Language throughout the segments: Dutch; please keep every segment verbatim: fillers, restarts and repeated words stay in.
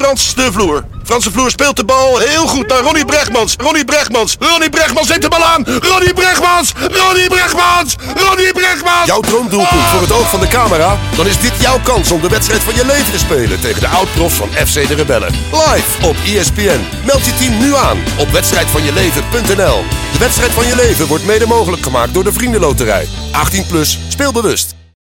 Frans de Vloer. Frans de Vloer speelt de bal heel goed naar Ronnie Brechtmans. Ronnie Brechtmans. Ronnie Brechtmans neemt de bal aan. Ronnie Brechtmans. Ronnie Brechtmans. Ronnie Brechtmans. Jouw droomdoelpunt oh. voor het oog van de camera? Dan is dit jouw kans om de wedstrijd van je leven te spelen tegen de oud-profs van F C de Rebellen. Live op E S P N. Meld je team nu aan op wedstrijd van je leven punt n l. De wedstrijd van je leven wordt mede mogelijk gemaakt door de Vriendenloterij. achttien plus, speel bewust.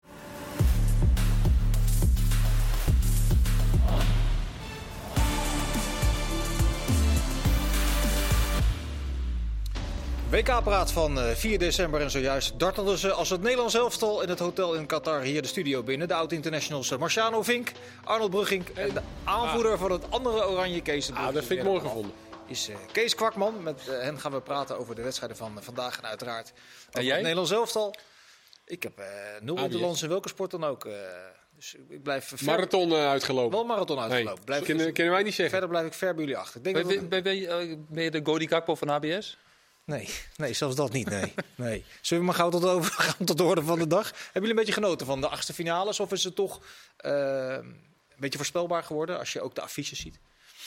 W K-praat van vier december en zojuist dartelden ze als het Nederlands elftal in het hotel in Qatar hier de studio binnen. De oud-internationals Marciano Vink, Arnold Brugging en de aanvoerder ah. van het andere Oranje, Kees de Brugge. Ah, dat vind ik mooi gevonden. Is uh, Kees Kwakman. Met uh, hen gaan we praten over de wedstrijden van uh, vandaag en uiteraard over en jij? het Nederlands elftal. Ik heb uh, nul interlands in welke sport dan ook. Uh, dus ik blijf ver... Marathon uh, uitgelopen. Wel marathon uitgelopen. Nee, blijf kunnen, kunnen wij niet zeggen. Verder blijf ik ver bij jullie achter. Ik denk ben, dat ben, ben, je, ben je de Godi Gakpo van H B S? Nee, nee, zelfs dat niet. Nee. nee. Zullen we maar gauw tot, over, gaan tot de orde van de dag? Hebben jullie een beetje genoten van de achtste finales? Of is het toch uh, een beetje voorspelbaar geworden als je ook de affiches ziet?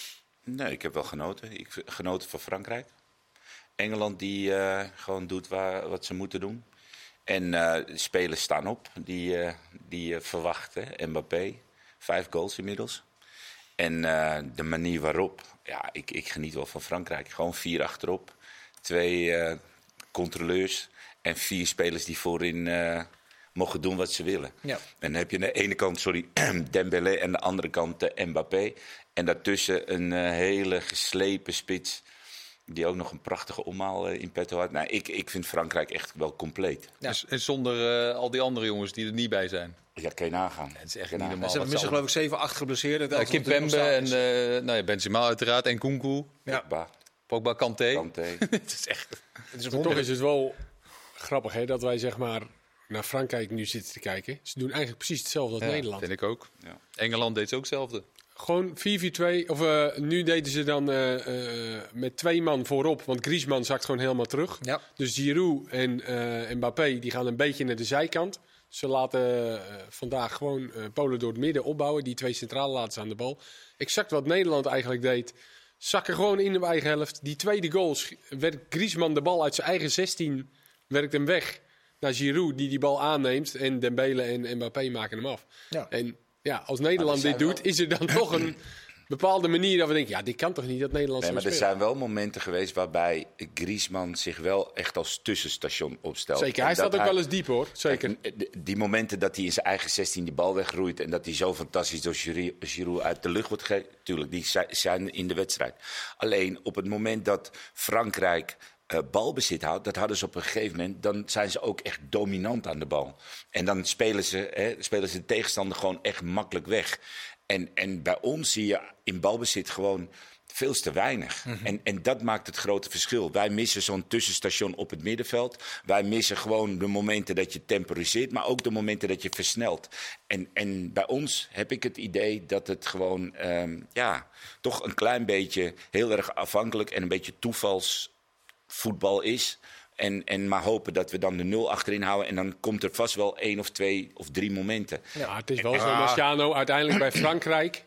Nee, ik heb wel genoten. Ik heb genoten van Frankrijk. Engeland die uh, gewoon doet waar, wat ze moeten doen. En uh, de spelers staan op. Die, uh, die uh, verwachten. Mbappé, vijf goals inmiddels. En uh, de manier waarop, ja, ik, ik geniet wel van Frankrijk. Gewoon vier achterop. Twee uh, controleurs en vier spelers die voorin uh, mogen doen wat ze willen. Ja. En dan heb je aan de ene kant, sorry, Dembélé en aan de andere kant uh, Mbappé. En daartussen een uh, hele geslepen spits die ook nog een prachtige omhaal uh, in petto had. Nou, ik, ik vind Frankrijk echt wel compleet. Ja. En zonder uh, al die andere jongens die er niet bij zijn. Ja, kan je nagaan. Het is echt niet normaal. Ze hebben missen geloof ik zeven, acht geblesseerden. Uh, Kim Pembe en uh, nou ja, Benzema uiteraard en Nkunku. Ja. Pogba. Pogba, Kanté. Kanté. Het is echt... Het is toch is het wel grappig hè, dat wij zeg maar naar Frankrijk nu zitten te kijken. Ze doen eigenlijk precies hetzelfde als ja, Nederland. Vind ik ook. Ja. Engeland deed ze ook hetzelfde. Gewoon vier vier twee. Of uh, nu deden ze dan uh, uh, met twee man voorop. Want Griezmann zakt gewoon helemaal terug. Ja. Dus Giroud en uh, Mbappé die gaan een beetje naar de zijkant. Ze laten uh, vandaag gewoon uh, Polen door het midden opbouwen. Die twee centrale laten ze aan de bal. Exact wat Nederland eigenlijk deed. Zakken gewoon in de eigen helft. Die tweede goal werkt Griezmann de bal uit zijn eigen zestien. Werkt hem weg naar Giroud die die bal aanneemt. En Dembele en Mbappé maken hem af. Ja. En ja, als Nederland dit doet, wel... is er dan toch een bepaalde manier dat we denken... ja, dit kan toch niet, dat Nederland nee, zo maar spelen. Er zijn wel momenten geweest waarbij Griezmann zich wel echt als tussenstation opstelt. Zeker, hij staat ook hij... wel eens diep hoor. Zeker. Die, die momenten dat hij in zijn eigen zestien die bal wegroeit... en dat hij zo fantastisch door Giroud uit de lucht wordt gegeven... tuurlijk, die zijn in de wedstrijd. Alleen op het moment dat Frankrijk... Uh, balbezit houdt, dat hadden ze op een gegeven moment... dan zijn ze ook echt dominant aan de bal. En dan spelen ze, hè, spelen ze de tegenstander gewoon echt makkelijk weg. En, en bij ons zie je in balbezit gewoon veel te weinig. Mm-hmm. En, en dat maakt het grote verschil. Wij missen zo'n tussenstation op het middenveld. Wij missen gewoon de momenten dat je temporiseert... maar ook de momenten dat je versnelt. En, en bij ons heb ik het idee dat het gewoon... Um, ja, toch een klein beetje heel erg afhankelijk... en een beetje toevals... voetbal is. En, en maar hopen dat we dan de nul achterin houden. En dan komt er vast wel één of twee of drie momenten. Ja, het is wel en, zo, Marciano, uiteindelijk bij Frankrijk...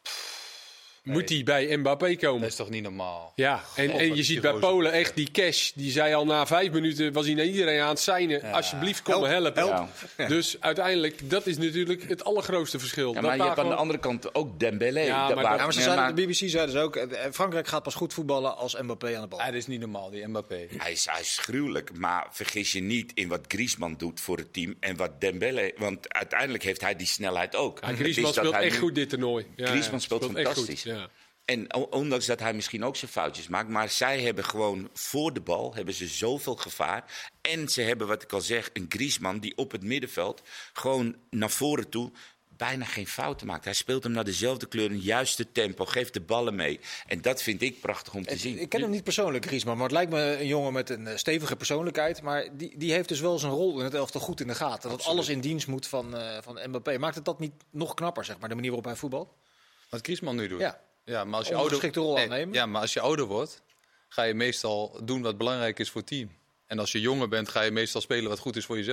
Nee. Moet hij bij Mbappé komen? Dat is toch niet normaal? Ja, en, God, en je ziet bij Polen echt die Cash. Die zei al na vijf minuten, was hij naar iedereen aan het seinen. Ja. Alsjeblieft, kom me helpen. Help. Ja. Dus uiteindelijk, dat is natuurlijk het allergrootste verschil. Ja, maar dat je hebt gewoon... aan de andere kant ook Dembélé. Ja, maar, waar... ja, maar ze zeiden, de B B C zeiden ze ook, Frankrijk gaat pas goed voetballen als Mbappé aan de bal. Ja, dat is niet normaal, die Mbappé. Hij is, hij is gruwelijk, maar vergis je niet in wat Griezmann doet voor het team. En wat Dembélé, want uiteindelijk heeft hij die snelheid ook. Ja, Griezmann speelt echt nu... goed dit toernooi. Ja, Griezmann ja, speelt, speelt fantastisch. Goed, ja. En ondanks dat hij misschien ook zijn foutjes maakt... maar zij hebben gewoon voor de bal hebben ze zoveel gevaar. En ze hebben, wat ik al zeg, een Griezmann die op het middenveld... gewoon naar voren toe bijna geen fouten maakt. Hij speelt hem naar dezelfde kleur, een juiste tempo, geeft de ballen mee. En dat vind ik prachtig om te ik, zien. Ik ken hem niet persoonlijk, Griezmann, maar het lijkt me een jongen met een stevige persoonlijkheid. Maar die, die heeft dus wel zijn rol in het elftal goed in de gaten. Dat Absoluut. Alles in dienst moet van, uh, van Mbappé. Maakt het dat niet nog knapper, zeg maar, de manier waarop hij voetbalt? Wat Griezmann nu doet? Ja. Ja, maar als je ouder, rol nee, ja, maar als je ouder wordt, ga je meestal doen wat belangrijk is voor het team. En als je jonger bent, ga je meestal spelen wat goed is voor jezelf.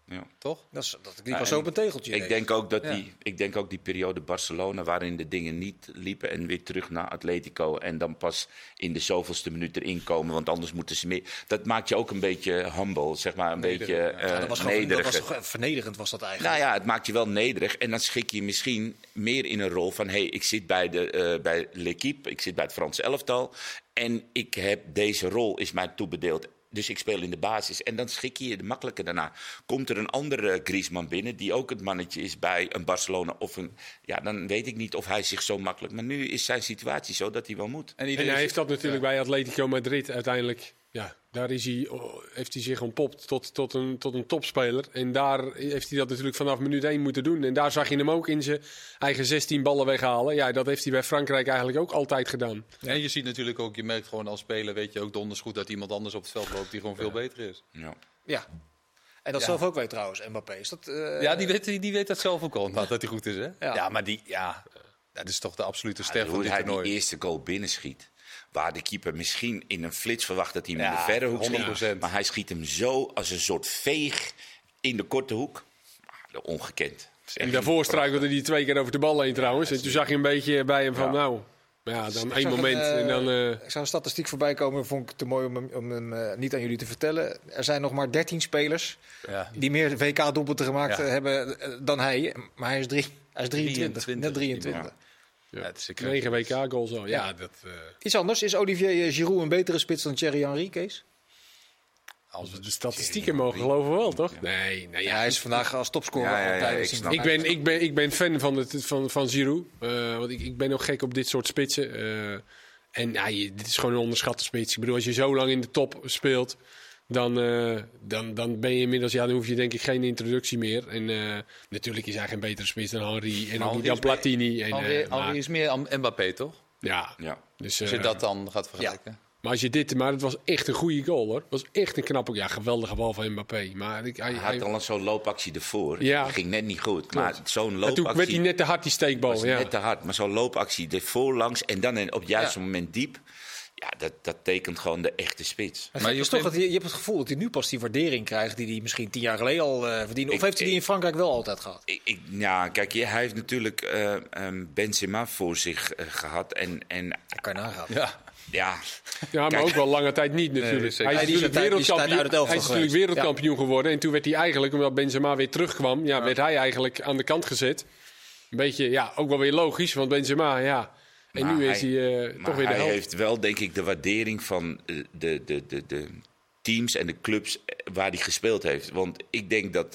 Ja. Toch? Dat, is, dat liep pas op een tegeltje. Ik denk, ook dat ja. die, ik denk ook die periode Barcelona waarin de dingen niet liepen en weer terug naar Atletico en dan pas in de zoveelste minuut erin komen, want anders moeten ze meer. Dat maakt je ook een beetje humble, zeg maar, een nederig, beetje ja. uh, Ja, dat was nederig. Dat was toch vernederend was dat eigenlijk. Nou ja, het maakt je wel nederig en dan schik je misschien meer in een rol van hé, hey, ik zit bij, de, uh, bij L'Équipe, ik zit bij het Franse elftal en ik heb deze rol is mij toebedeeld. Dus ik speel in de basis. En dan schik je je de makkelijker daarna. Komt er een andere Griezmann binnen, die ook het mannetje is bij een Barcelona of een... Ja, dan weet ik niet of hij zich zo makkelijk... Maar nu is zijn situatie zo dat hij wel moet. En, en hij heeft dat natuurlijk ja. bij Atletico Madrid uiteindelijk... Ja, daar is hij, oh, heeft hij zich ontpopt tot, tot, een, tot een topspeler. En daar heeft hij dat natuurlijk vanaf minuut één moeten doen. En daar zag je hem ook in zijn eigen zestien ballen weghalen. Ja, dat heeft hij bij Frankrijk eigenlijk ook altijd gedaan. En je ziet natuurlijk ook, je merkt gewoon als speler, weet je ook donders goed dat iemand anders op het veld loopt die gewoon veel beter is. Ja. Ja. En dat ja. zelf ook weet trouwens, Mbappé. Is dat, uh... Ja, die weet, die weet dat zelf ook al, dat hij goed is, hè? Ja, ja maar die, ja, dat is toch de absolute ster ja, van hoe dit hij toernooi. die eerste goal binnenschiet. Waar de keeper misschien in een flits verwacht dat hij hem Ja, in de verre hoek honderd procent. schiet. Maar hij schiet hem zo als een soort veeg in de korte hoek. Ongekend. En daarvoor struikelde hij twee keer over de bal heen trouwens. En toen zag je een beetje bij hem van ja. nou... Ja, dan één moment een, uh, en dan... Uh... Ik zag een statistiek voorbij komen, vond ik te mooi om hem, om hem uh, niet aan jullie te vertellen. Er zijn nog maar dertien spelers ja. die meer W K-doelpunten gemaakt ja. hebben uh, dan hij. Maar hij is, drie, hij is drieëntwintig, drieëntwintig, net drieëntwintig. Ja. Ja. Ja, het is een negen W K-goals al. Ja, ja. dat, uh... Iets anders, is Olivier Giroud een betere spits dan Thierry Henry, Kees? Als we de statistieken mogen geloven wel, toch? Ja. Nee, nee ja. ja, hij is vandaag als topscorer ja, ja, ja, altijd. ik, ik, ben, ik, ben, ik ben fan van, het, van, van Giroud. Uh, want ik, ik ben ook gek op dit soort spitsen. Uh, en ja, je, dit is gewoon een onderschatte spits. Ik bedoel, als je zo lang in de top speelt, dan, uh, dan, dan ben je inmiddels... Ja, dan hoef je denk ik geen introductie meer. En uh, natuurlijk is hij geen betere spits dan Henry en ook niet dan Platini. En, Henry, uh, maar, Henry is meer Mbappé, toch? Ja. ja. Dus, uh, als je dat dan gaat vergelijken. Ja. Maar als je dit, maar het was echt een goede goal hoor. Het was echt een knappe, ja, geweldige bal van Mbappé. Maar ik, hij, hij had al zo'n loopactie ervoor. Ja. Die ging net niet goed. Klopt. Maar zo'n loopactie. En toen werd hij net te hard die steekbal. Ja. Net te hard. Maar zo'n loopactie ervoor langs en dan op het juiste ja. moment diep. Ja, dat, dat tekent gewoon de echte spits. Maar, maar je, toch dat, je hebt het gevoel dat hij nu pas die waardering krijgt die hij misschien tien jaar geleden al uh, verdiende. Of ik, heeft hij die in Frankrijk wel altijd gehad? Ik, ik, ja, kijk, hij heeft natuurlijk uh, um, Benzema voor zich uh, gehad. En, en, dat kan je nagaan. Ja. Ja, ja, maar Kijk, ook wel lange tijd niet natuurlijk. Nee, hij is natuurlijk wereldkampioen, hij is natuurlijk wereldkampioen ja. geworden. En toen werd hij eigenlijk, omdat Benzema weer terugkwam, ja, ja. werd hij eigenlijk aan de kant gezet. Een beetje, ja, ook wel weer logisch, want Benzema, ja. En maar nu is hij, hij uh, toch weer de hij helft. Hij heeft wel, denk ik, de waardering van de, de, de, de, de teams en de clubs waar hij gespeeld heeft. Want ik denk dat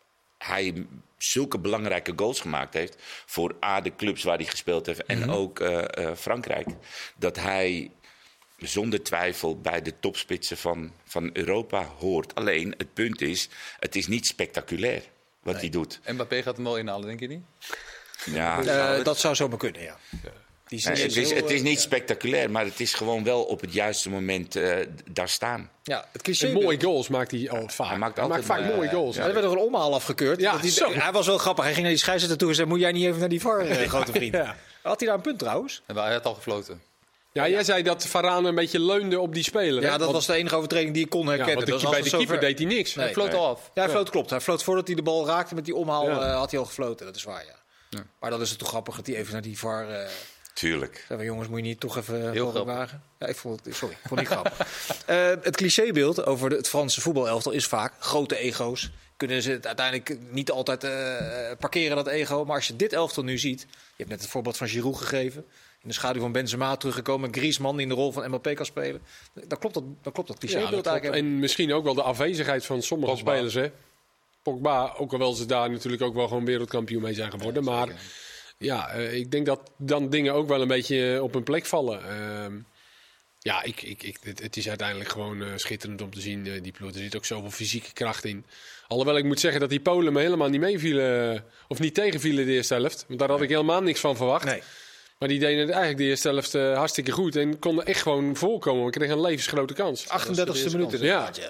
hij zulke belangrijke goals gemaakt heeft voor A, de clubs waar hij gespeeld heeft en mm-hmm. ook uh, uh, Frankrijk. Dat hij zonder twijfel bij de topspitsen van, van Europa hoort. Alleen, het punt is, het is niet spectaculair wat nee. hij doet. Mbappé gaat hem wel inhalen, denk je niet? Ja, uh, het... Dat zou zomaar kunnen, ja. ja. Die nee, het, is, het is niet spectaculair, maar het is gewoon wel op het juiste moment uh, daar staan. Ja, het cliché. En mooie goals maakt hij al vaak. Hij maakt, hij maakt vaak uh, mooie goals. Ja, er werd nog een omhaal afgekeurd. Ja, hij, hij was wel grappig. Hij ging naar die scheidsrechter toe en zei: moet jij niet even naar die V A R, uh, grote vriend? Ja. Had hij daar een punt trouwens? Ja, hij had al gefloten. Ja, jij zei dat Varane een beetje leunde op die speler. Ja, dat want, was de enige overtreding die ik kon herkennen. Ja, want de, bij de keeper zover... deed hij niks. Nee, hij floot nee. al af. Ja, hij floot, klopt. Hij floot voordat hij de bal raakte met die omhaal, ja. uh, had hij al gefloten. Dat is waar, ja. ja. Maar dan is het toch grappig dat hij even naar die V A R... Uh, Tuurlijk. Zeggen, jongens, moet je niet toch even heel wagen? Ja, ik vond het, sorry, ik vond het niet grappig. Uh, het clichébeeld over de, het Franse voetbalelftal is vaak grote ego's. Kunnen ze het uiteindelijk niet altijd uh, parkeren, dat ego. Maar als je dit elftal nu ziet... Je hebt net het voorbeeld van Giroud gegeven. In de schaduw van Benzema teruggekomen. Griezmann die in de rol van Mbappé kan spelen. Dan klopt dat, dan klopt dat clichébeeld ja, eigenlijk. En misschien ook wel de afwezigheid van sommige Pogba. spelers. Hè? Pogba, ook al wel ze daar natuurlijk ook wel gewoon wereldkampioen mee zijn geworden. Ja, maar... Ja, uh, ik denk dat dan dingen ook wel een beetje op hun plek vallen. Uh, ja, ik, ik, ik, het, het is uiteindelijk gewoon uh, schitterend om te zien, uh, die ploeg. Er zit ook zoveel fysieke kracht in. Alhoewel ik moet zeggen dat die Polen me helemaal niet meevielen, of niet tegenvielen de eerste helft. Want daar had ik helemaal niks van verwacht. Nee. Maar die deden het eigenlijk de eerste helft uh, hartstikke goed. En konden echt gewoon voorkomen. We kregen een levensgrote kans. achtendertigste minuut. Ja.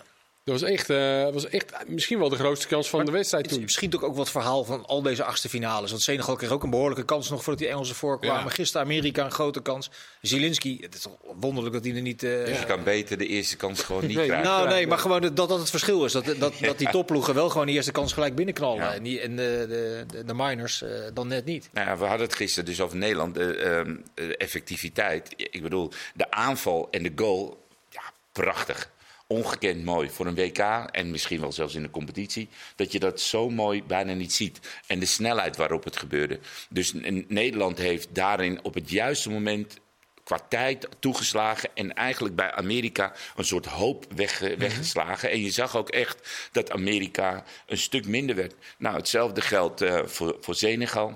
Dat was echt, uh, was echt misschien wel de grootste kans van maar de wedstrijd toen. Misschien ook, ook wat verhaal van al deze achtste finales. Want Senegal kreeg ook een behoorlijke kans nog voordat die Engelsen voorkwamen. Ja. Gisteren Amerika een grote kans. Zielinski, het is toch wonderlijk dat hij er niet... Uh, dus je kan beter de eerste kans gewoon niet nee, krijgen. Nou nee, maar gewoon dat dat het verschil is. Dat, dat, ja. dat die topploegen wel gewoon die eerste kans gelijk binnenknallen. Ja. En, die, en de, de, de, de minors uh, dan net niet. Nou ja, we hadden het gisteren dus over Nederland. De, uh, de effectiviteit. Ik bedoel, de aanval en de goal, ja, prachtig. Ongekend mooi voor een W K en misschien wel zelfs in de competitie. Dat je dat zo mooi bijna niet ziet. En de snelheid waarop het gebeurde. Dus Nederland heeft daarin op het juiste moment qua tijd toegeslagen. En eigenlijk bij Amerika een soort hoop weg, weggeslagen. En je zag ook echt dat Amerika een stuk minder werd. Nou, hetzelfde geldt uh, voor, voor Senegal.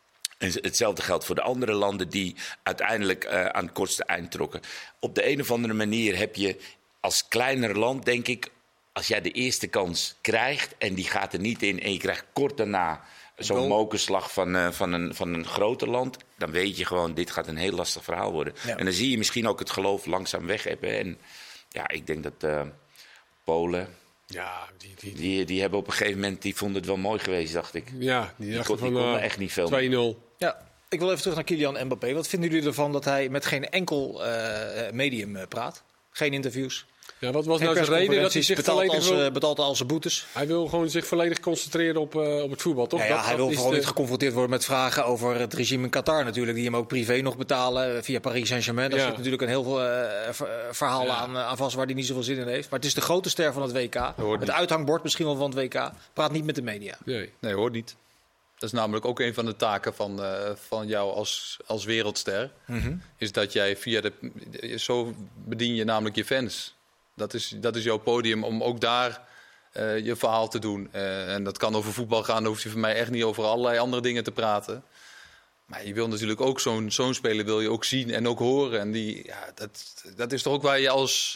En hetzelfde geldt voor de andere landen die uiteindelijk uh, aan het kortste eind trokken. Op de een of andere manier heb je als kleiner land, denk ik, als jij de eerste kans krijgt en die gaat er niet in en je krijgt kort daarna zo'n mokerslag van, uh, van, een, van een groter land, dan weet je gewoon, dit gaat een heel lastig verhaal worden. Ja. En dan zie je misschien ook het geloof langzaam weg hebben. En ja, ik denk dat uh, Polen, ja, die, die, die. Die, die hebben op een gegeven moment, die vonden het wel mooi geweest, dacht ik. Ja, die dachten die kon, van die uh, echt niet veel. twee nul. Ja. Ik wil even terug naar Kylian Mbappé. Wat vinden jullie ervan dat hij met geen enkel uh, medium uh, praat? Geen interviews? Ja, wat was nou zijn reden dat hij zich betaalt volledig als, wil... uh, betaalt al zijn boetes? Hij wil gewoon zich volledig concentreren op, uh, op het voetbal, toch? Ja, ja, dat, hij dat wil vooral de... niet geconfronteerd worden met vragen over het regime in Qatar natuurlijk. Die hem ook privé nog betalen via Paris Saint-Germain. Daar ja. zit natuurlijk een heel veel uh, verhaal ja. aan, uh, aan vast waar hij niet zoveel zin in heeft. Maar het is de grote ster van het W K. Het niet. uithangbord misschien wel van het W K. Praat niet met de media. Nee, nee hoort niet. Dat is namelijk ook een van de taken van, uh, van jou als, als wereldster. Mm-hmm. Is dat jij via de... Zo bedien je namelijk je fans. Dat is, dat is jouw podium om ook daar uh, je verhaal te doen. Uh, en dat kan over voetbal gaan. Dan hoeft je voor mij echt niet over allerlei andere dingen te praten. Maar je wil natuurlijk ook zo'n, zo'n speler wil je ook zien en ook horen. En die, ja, dat, dat is toch ook waar je als...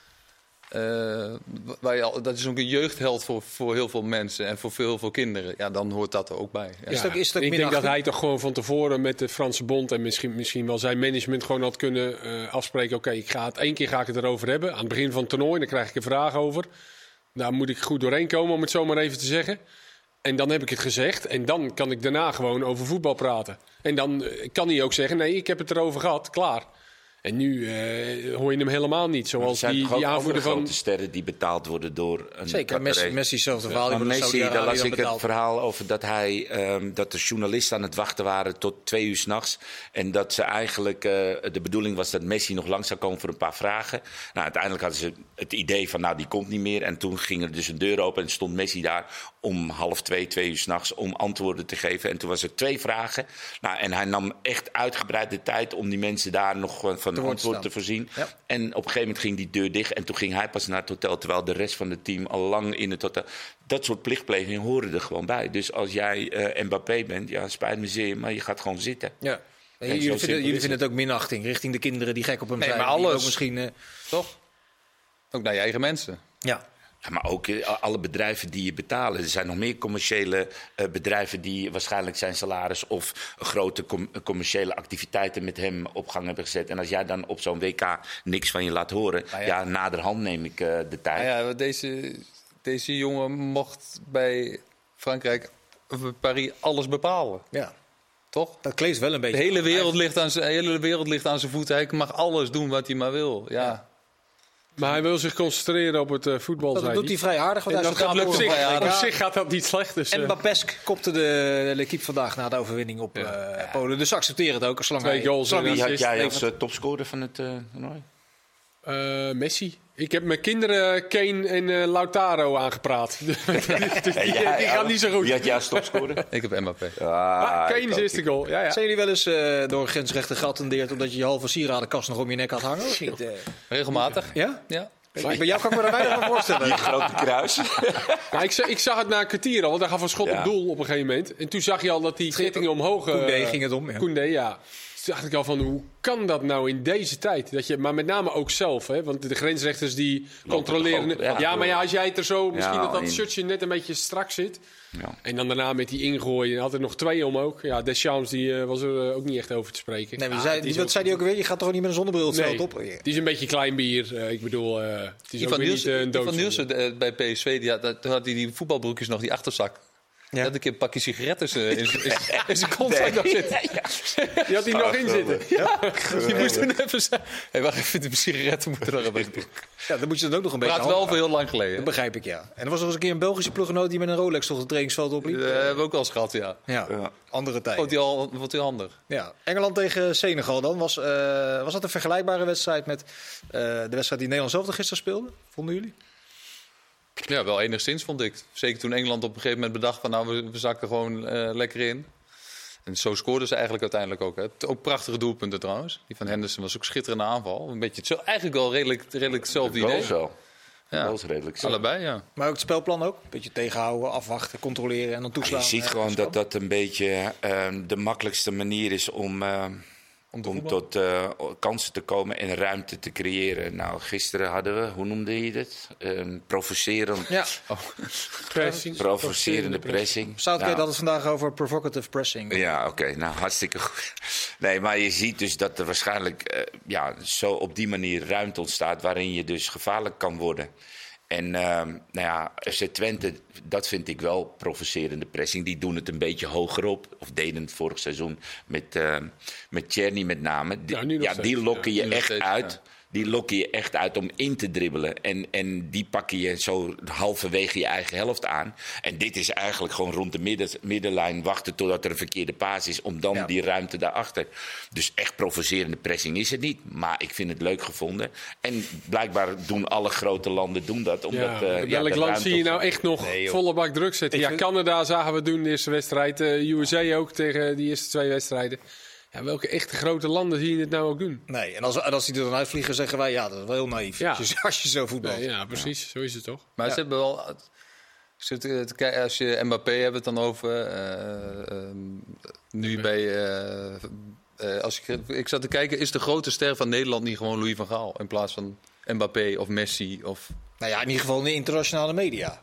Uh, waar je al, dat is ook een jeugdheld voor, voor heel veel mensen en voor heel veel kinderen. Ja, dan hoort dat er ook bij. Ja. Ja, is dat, is dat ik denk dat hij toch gewoon van tevoren met de Franse bond en misschien, misschien wel zijn management gewoon had kunnen uh, afspreken. Oké, okay, ik ga het één keer ga ik het erover hebben. Aan het begin van het toernooi, dan krijg ik een vraag over. Daar moet ik goed doorheen komen, om het zo maar even te zeggen. En dan heb ik het gezegd en dan kan ik daarna gewoon over voetbal praten. En dan uh, kan hij ook zeggen, nee, ik heb het erover gehad, klaar. En nu uh, hoor je hem helemaal niet. Zoals die, die aanvoerder van... grote sterren die betaald worden door een Zeker, Messi, Messi zelfde verhaal. Maar Messi, daar las ik het verhaal over dat, hij, um, dat de journalisten aan het wachten waren tot twee uur 's nachts. En dat ze eigenlijk, uh, de bedoeling was dat Messi nog lang zou komen voor een paar vragen. Nou, uiteindelijk hadden ze het idee van, nou, die komt niet meer. En toen ging er dus een deur open en stond Messi daar om half twee, twee uur 's nachts om antwoorden te geven. En toen was er twee vragen. Nou, en hij nam echt uitgebreid de tijd om die mensen daar nog van een antwoord te voorzien. Ja. En op een gegeven moment ging die deur dicht en toen ging hij pas naar het hotel, terwijl de rest van het team al lang in het hotel. Dat soort plichtplegingen horen er gewoon bij. Dus als jij uh, Mbappé bent, ja, spijt me zeer, maar je gaat gewoon zitten. Ja. En jullie vinden, jullie vinden het ook minachting richting de kinderen die gek op hem nee, zijn. Maar alles. Ook misschien, uh... toch? Ook naar je eigen mensen. Ja. Ja, maar ook uh, alle bedrijven die je betalen. Er zijn nog meer commerciële uh, bedrijven die waarschijnlijk zijn salaris of grote com- commerciële activiteiten met hem op gang hebben gezet. En als jij dan op zo'n W K niks van je laat horen, ja, ja naderhand neem ik uh, de tijd. Ja, ja, deze, deze jongen mocht bij Frankrijk, of bij Paris, alles bepalen. Ja. Toch? Dat kleeft wel een beetje. De hele wereld ligt aan zijn, hele wereld ligt aan zijn voeten. Hij mag alles doen wat hij maar wil. Ja. Ja. Maar hij wil zich concentreren op het uh, voetbal. Dat doet hij vrij aardig. Want dat gaat op, zich, op zich gaat dat niet slecht. Dus, uh. Mbappésk kopte de L'Équipe vandaag na de overwinning op ja. uh, Polen. Dus accepteer het ook. Zolang Twee hij, goals. Wie had jij als uh, topscorer van het uh, toernooi? Uh, Messi. Ik heb mijn kinderen Kane en uh, Lautaro aangepraat. die, die, die, ja, die gaan niet zo goed. Wie had jij als topscorer? Ik heb Mbappé. Ah, ah, Kane is de eerste goal. Ja, ja. Zijn jullie wel eens uh, door een grensrechter geattendeerd omdat je je halve sieradenkast nog om je nek had hangen? Of niet? Uh... Regelmatig. Ja? Ja. Bij jou kan ik me daar weinig aan voorstellen. Die grote kruis. Ja, ik, ik zag het na een kwartier al, want hij gaf een schot ja. op doel op een gegeven moment. En toen zag je al dat die kettingen omhoog... Uh, Koundé ging het om. Ja. Koundé, ja. Dus dacht ik al van, hoe kan dat nou in deze tijd? Dat je, maar met name ook zelf, hè? Want de grensrechters die Lopen controleren... Ook, ja, ja, maar ja, als jij het er zo... Misschien ja, dat dat in... shirtje net een beetje strak zit. Ja. En dan daarna met die ingooien. Had er nog twee om ook. Ja, Deschamps die, uh, was er uh, ook niet echt over te spreken. Nee, maar ah, zei, die, wat ook... zei hij ook weer? Je gaat toch ook niet met een zonnebril het veld nee, op? Het is een beetje klein bier. Uh, ik bedoel, uh, het is Ivan ook Niels, niet uh, een Ivan Nielsen bij P S V, die had, toen had hij die voetbalbroekjes nog, die achterzak. Ja. Dat ik een pakje sigaretten uh, in, in, in zijn kontzak nog zitten. Ja, ja. Die had hij nog in zitten. Ja. Die moest toen even zeggen. Hey, wacht even, de sigaretten moeten er even in. Ja, dan moet je dan ook nog een beetje... Praat wel voor heel lang geleden. Dat begrijp ik, ja. En er was nog eens een keer een Belgische ploeggenoot die met een Rolex toch het trainingsveld opliep. Dat uh, hebben we ook wel eens gehad, ja. Ja, ja. Andere tijd. Vond hij al, vond hij handig. Ja. Engeland tegen Senegal dan. Was, uh, was dat een vergelijkbare wedstrijd met uh, de wedstrijd die Nederland zelf gisteren speelde? Vonden jullie? Ja, wel enigszins vond ik. Zeker toen Engeland op een gegeven moment bedacht van nou, we, we zakken gewoon uh, lekker in. En zo scoorden ze eigenlijk uiteindelijk ook. Hè. Ook prachtige doelpunten trouwens. Die van Henderson was ook schitterende aanval. Een beetje, zo, eigenlijk wel redelijk, redelijk hetzelfde idee. Zo. Ja, dat was redelijk zo. Allebei, ja. Maar ook het spelplan ook? Een beetje tegenhouden, afwachten, controleren en dan toeslaan. Ja, je ziet uh, gewoon dat dat een beetje uh, de makkelijkste manier is om... Uh, Om, om tot uh, kansen te komen en ruimte te creëren. Nou, gisteren hadden we, hoe noemde je dit? Um, provocerend. Ja. Oh. Pressing. Provocerende pressing. Southgate nou, had het vandaag over provocative pressing. Ja, oké. Okay, nou, hartstikke goed. Nee, maar je ziet dus dat er waarschijnlijk uh, ja, zo op die manier ruimte ontstaat waarin je dus gevaarlijk kan worden. En uh, nou ja, F C Twente, dat vind ik wel provocerende pressing. Die doen het een beetje hoger op. Of deden het vorig seizoen met, uh, met Tjerni met name. Die, ja, ja, die lokken je ja, echt steeds, uit. Ja. Die lokken je echt uit om in te dribbelen. En, en die pakken je zo halverwege je eigen helft aan. En dit is eigenlijk gewoon rond de midden, middenlijn wachten totdat er een verkeerde paas is. Om dan ja. die ruimte daarachter. Dus echt provocerende pressing is het niet. Maar ik vind het leuk gevonden. En blijkbaar doen alle grote landen doen dat. Omdat, ja, uh, welk ja, land zie je nou echt nog nee, volle bak druk zetten? Ja, vind... Canada zagen we doen de eerste wedstrijd. Uh, U S A ook tegen die eerste twee wedstrijden. Ja, welke echte grote landen zie je dit nou ook doen? Nee, en als, en als die er dan uitvliegen, zeggen wij, ja, dat is wel heel naïef. Ja. Als, je, als je zo voetbalt. Nee, ja, precies. Ja. Zo is het toch? Maar ja. ze hebben wel... Als je Mbappé hebt het dan over... Uh, uh, nu nee. bij... Uh, uh, als ik, ik zat te kijken, is de grote ster van Nederland niet gewoon Louis van Gaal? In plaats van Mbappé of Messi of... Nou ja, in ieder geval in de internationale media.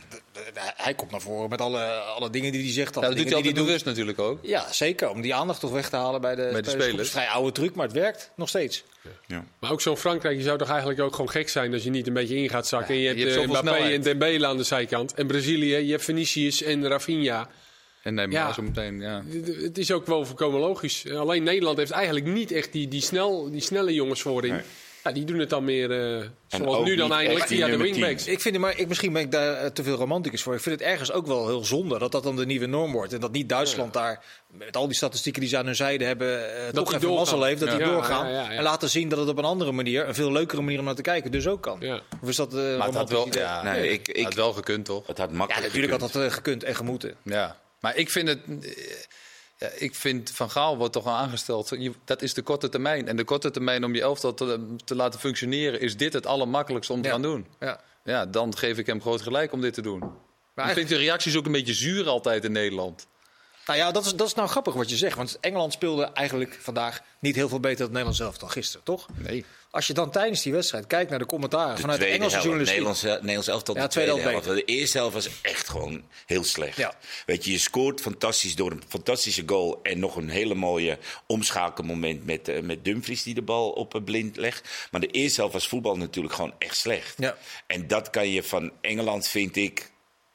Hij komt naar voren met alle, alle dingen die hij zegt. Ja, dat doet hij altijd bewust natuurlijk ook. Ja, zeker. Om die aandacht toch weg te halen bij de, bij de spelers. Het is een vrij oude truc, maar het werkt nog steeds. Ja. Ja. Maar ook zo'n Frankrijk, je zou toch eigenlijk ook gewoon gek zijn als je niet een beetje in gaat zakken. Ja, en je, je hebt, hebt uh, Mbappé en Dembele aan de zijkant. En Brazilië, je hebt Vinicius en Rafinha. En Neymar ja, zo meteen, ja. Het is ook wel volkomen logisch. Alleen Nederland heeft eigenlijk niet echt die, die, snel, die snelle jongens voorin. Nee. Ja, die doen het dan meer uh, zoals nu dan eigenlijk via de wingbacks. Ik vind het, maar ik, misschien ben ik daar uh, te veel romanticus voor. Ik vind het ergens ook wel heel zonde dat dat dan de nieuwe norm wordt. En dat niet Duitsland ja. daar, met al die statistieken die ze aan hun zijde hebben, uh, toch even doorgaan. mazzel heeft. Dat ja. die doorgaan. Ja, ja, ja, ja. En laten zien dat het op een andere manier, een veel leukere manier om naar te kijken, dus ook kan. Ja. Of is dat uh, maar het had wel, ja, nee, ik, ik, had wel gekund, toch? Het had makkelijk ja, natuurlijk gekund. had dat uh, gekund en gemoeten. Ja, maar ik vind het... Uh, Ja, ik vind Van Gaal wordt toch al aangesteld. Dat is de korte termijn. En de korte termijn om je elftal te, te laten functioneren... is dit het allermakkelijkste om te ja. gaan doen. Ja. Ja, dan geef ik hem groot gelijk om dit te doen. Maar ik eigenlijk... vind de reacties ook een beetje zuur altijd in Nederland. Nou ja, dat is, dat is nou grappig wat je zegt. Want Engeland speelde eigenlijk vandaag niet heel veel beter dan Nederland zelf dan gisteren, toch? Nee. Als je dan tijdens die wedstrijd kijkt naar de commentaren de vanuit de Engelse journalistiek... Nederlands, Nederlands elftal, ja, de tweede helft. De eerste helft was echt gewoon heel slecht. Ja. Weet je, je scoort fantastisch door een fantastische goal... en nog een hele mooie omschakelmoment met, uh, met Dumfries die de bal op uh, blind legt. Maar de eerste helft was voetbal natuurlijk gewoon echt slecht. Ja. En dat kan je van Engeland, vind ik,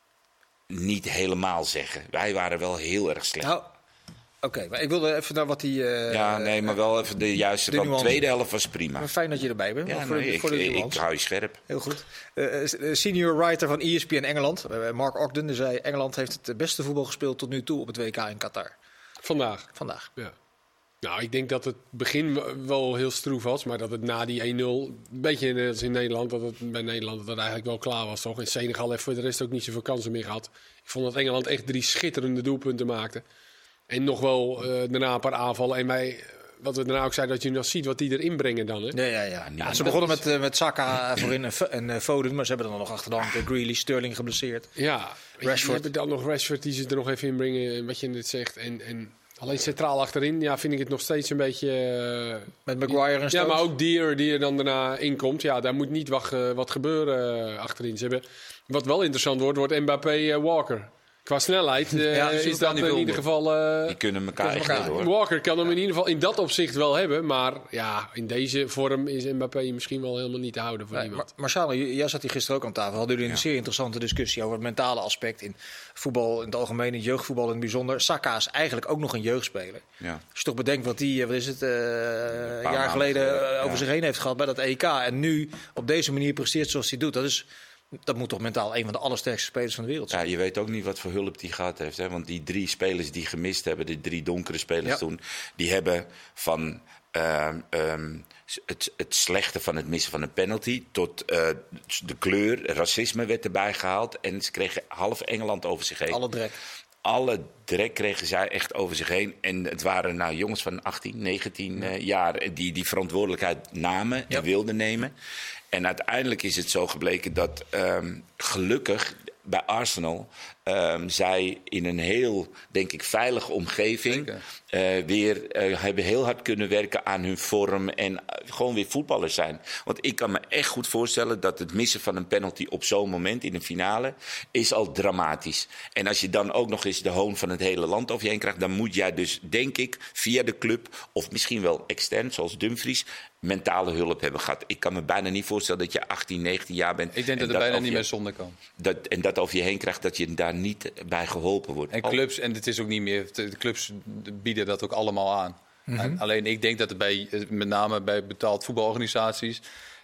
niet helemaal zeggen. Wij waren wel heel erg slecht. Nou. Oké, okay, maar ik wilde even naar wat die... Uh, ja, nee, maar wel even de juiste... De de tweede helft was prima. Maar fijn dat je erbij bent. Ja, voor, nee, voor ik, ik hou je scherp. Heel goed. Uh, senior writer van E S P N Engeland, uh, Mark Ogden, zei... Engeland heeft het beste voetbal gespeeld tot nu toe op het W K in Qatar. Vandaag? Vandaag. Ja. Nou, ik denk dat het begin wel heel stroef was, maar dat het na die één nul, een beetje net als in Nederland, dat het bij Nederland dat het eigenlijk wel klaar was, toch? In Senegal heeft voor de rest ook niet zoveel kansen meer gehad. Ik vond dat Engeland echt drie schitterende doelpunten maakte. En nog wel uh, daarna een paar aanvallen. En wij, wat we daarna ook zeiden, dat je nog ziet wat die erin brengen dan. Hè? Ja, ja, ja. ja ze begonnen met, uh, met Saka voorin en uh, Foden, maar ze hebben dan nog achterhand uh, Grealish, Sterling geblesseerd. Ja, Rashford. Je, je hebt dan nog Rashford die ze er nog even inbrengen, wat je net zegt. En, en Alleen centraal achterin ja, vind ik het nog steeds een beetje... Uh, Met Maguire en Stones? Ja, maar ook Dier die er dan daarna inkomt. Ja, daar moet niet wat, uh, wat gebeuren uh, achterin. Ze hebben, wat wel interessant wordt, wordt Mbappé-Walker. Uh, Qua snelheid uh, ja, is dat in ieder geval... Uh, die kunnen elkaar echt niet, hoor. Walker kan hem in ieder geval in dat opzicht wel hebben. Maar ja, in deze vorm is Mbappé misschien wel helemaal niet te houden voor nee, iemand. Maar Marciano, jij zat hier gisteren ook aan tafel. Hadden jullie een ja. zeer interessante discussie over het mentale aspect in voetbal in het algemeen, in het jeugdvoetbal in het bijzonder. Saka is eigenlijk ook nog een jeugdspeler. Ja. Als je toch bedenkt wat hij, wat is het, uh, een jaar geleden uh, over ja. zich heen heeft gehad bij dat E K. En nu op deze manier presteert zoals hij doet. Dat is... Dat moet toch mentaal een van de allersterkste spelers van de wereld zijn. Ja, je weet ook niet wat voor hulp die gehad heeft. Hè? Want die drie spelers die gemist hebben, die drie donkere spelers ja. toen... die hebben van uh, um, het, het slechte van het missen van een penalty... tot uh, de kleur, racisme werd erbij gehaald. En ze kregen half Engeland over zich heen. Alle drek. Alle drek kregen zij echt over zich heen. En het waren nou jongens van achttien, negentien uh, jaar... die die verantwoordelijkheid namen ja. en wilden nemen... En uiteindelijk is het zo gebleken dat um, gelukkig bij Arsenal um, zij in een heel, denk ik, veilige omgeving uh, weer uh, hebben heel hard kunnen werken aan hun vorm en uh, gewoon weer voetballers zijn. Want ik kan me echt goed voorstellen dat het missen van een penalty op zo'n moment in een finale is al dramatisch. En als je dan ook nog eens de hoon van het hele land over je heen krijgt, dan moet jij dus, denk ik, via de club of misschien wel extern, zoals Dumfries, mentale hulp hebben gehad. Ik kan me bijna niet voorstellen dat je achttien, negentien jaar bent. Ik denk dat het bijna niet meer zonder kan. Dat, en dat over je heen krijgt, dat je daar niet bij geholpen wordt. En clubs, en het is ook niet meer, de clubs bieden dat ook allemaal aan. Mm-hmm. Alleen ik denk dat het bij, met name bij betaald voetbalorganisaties,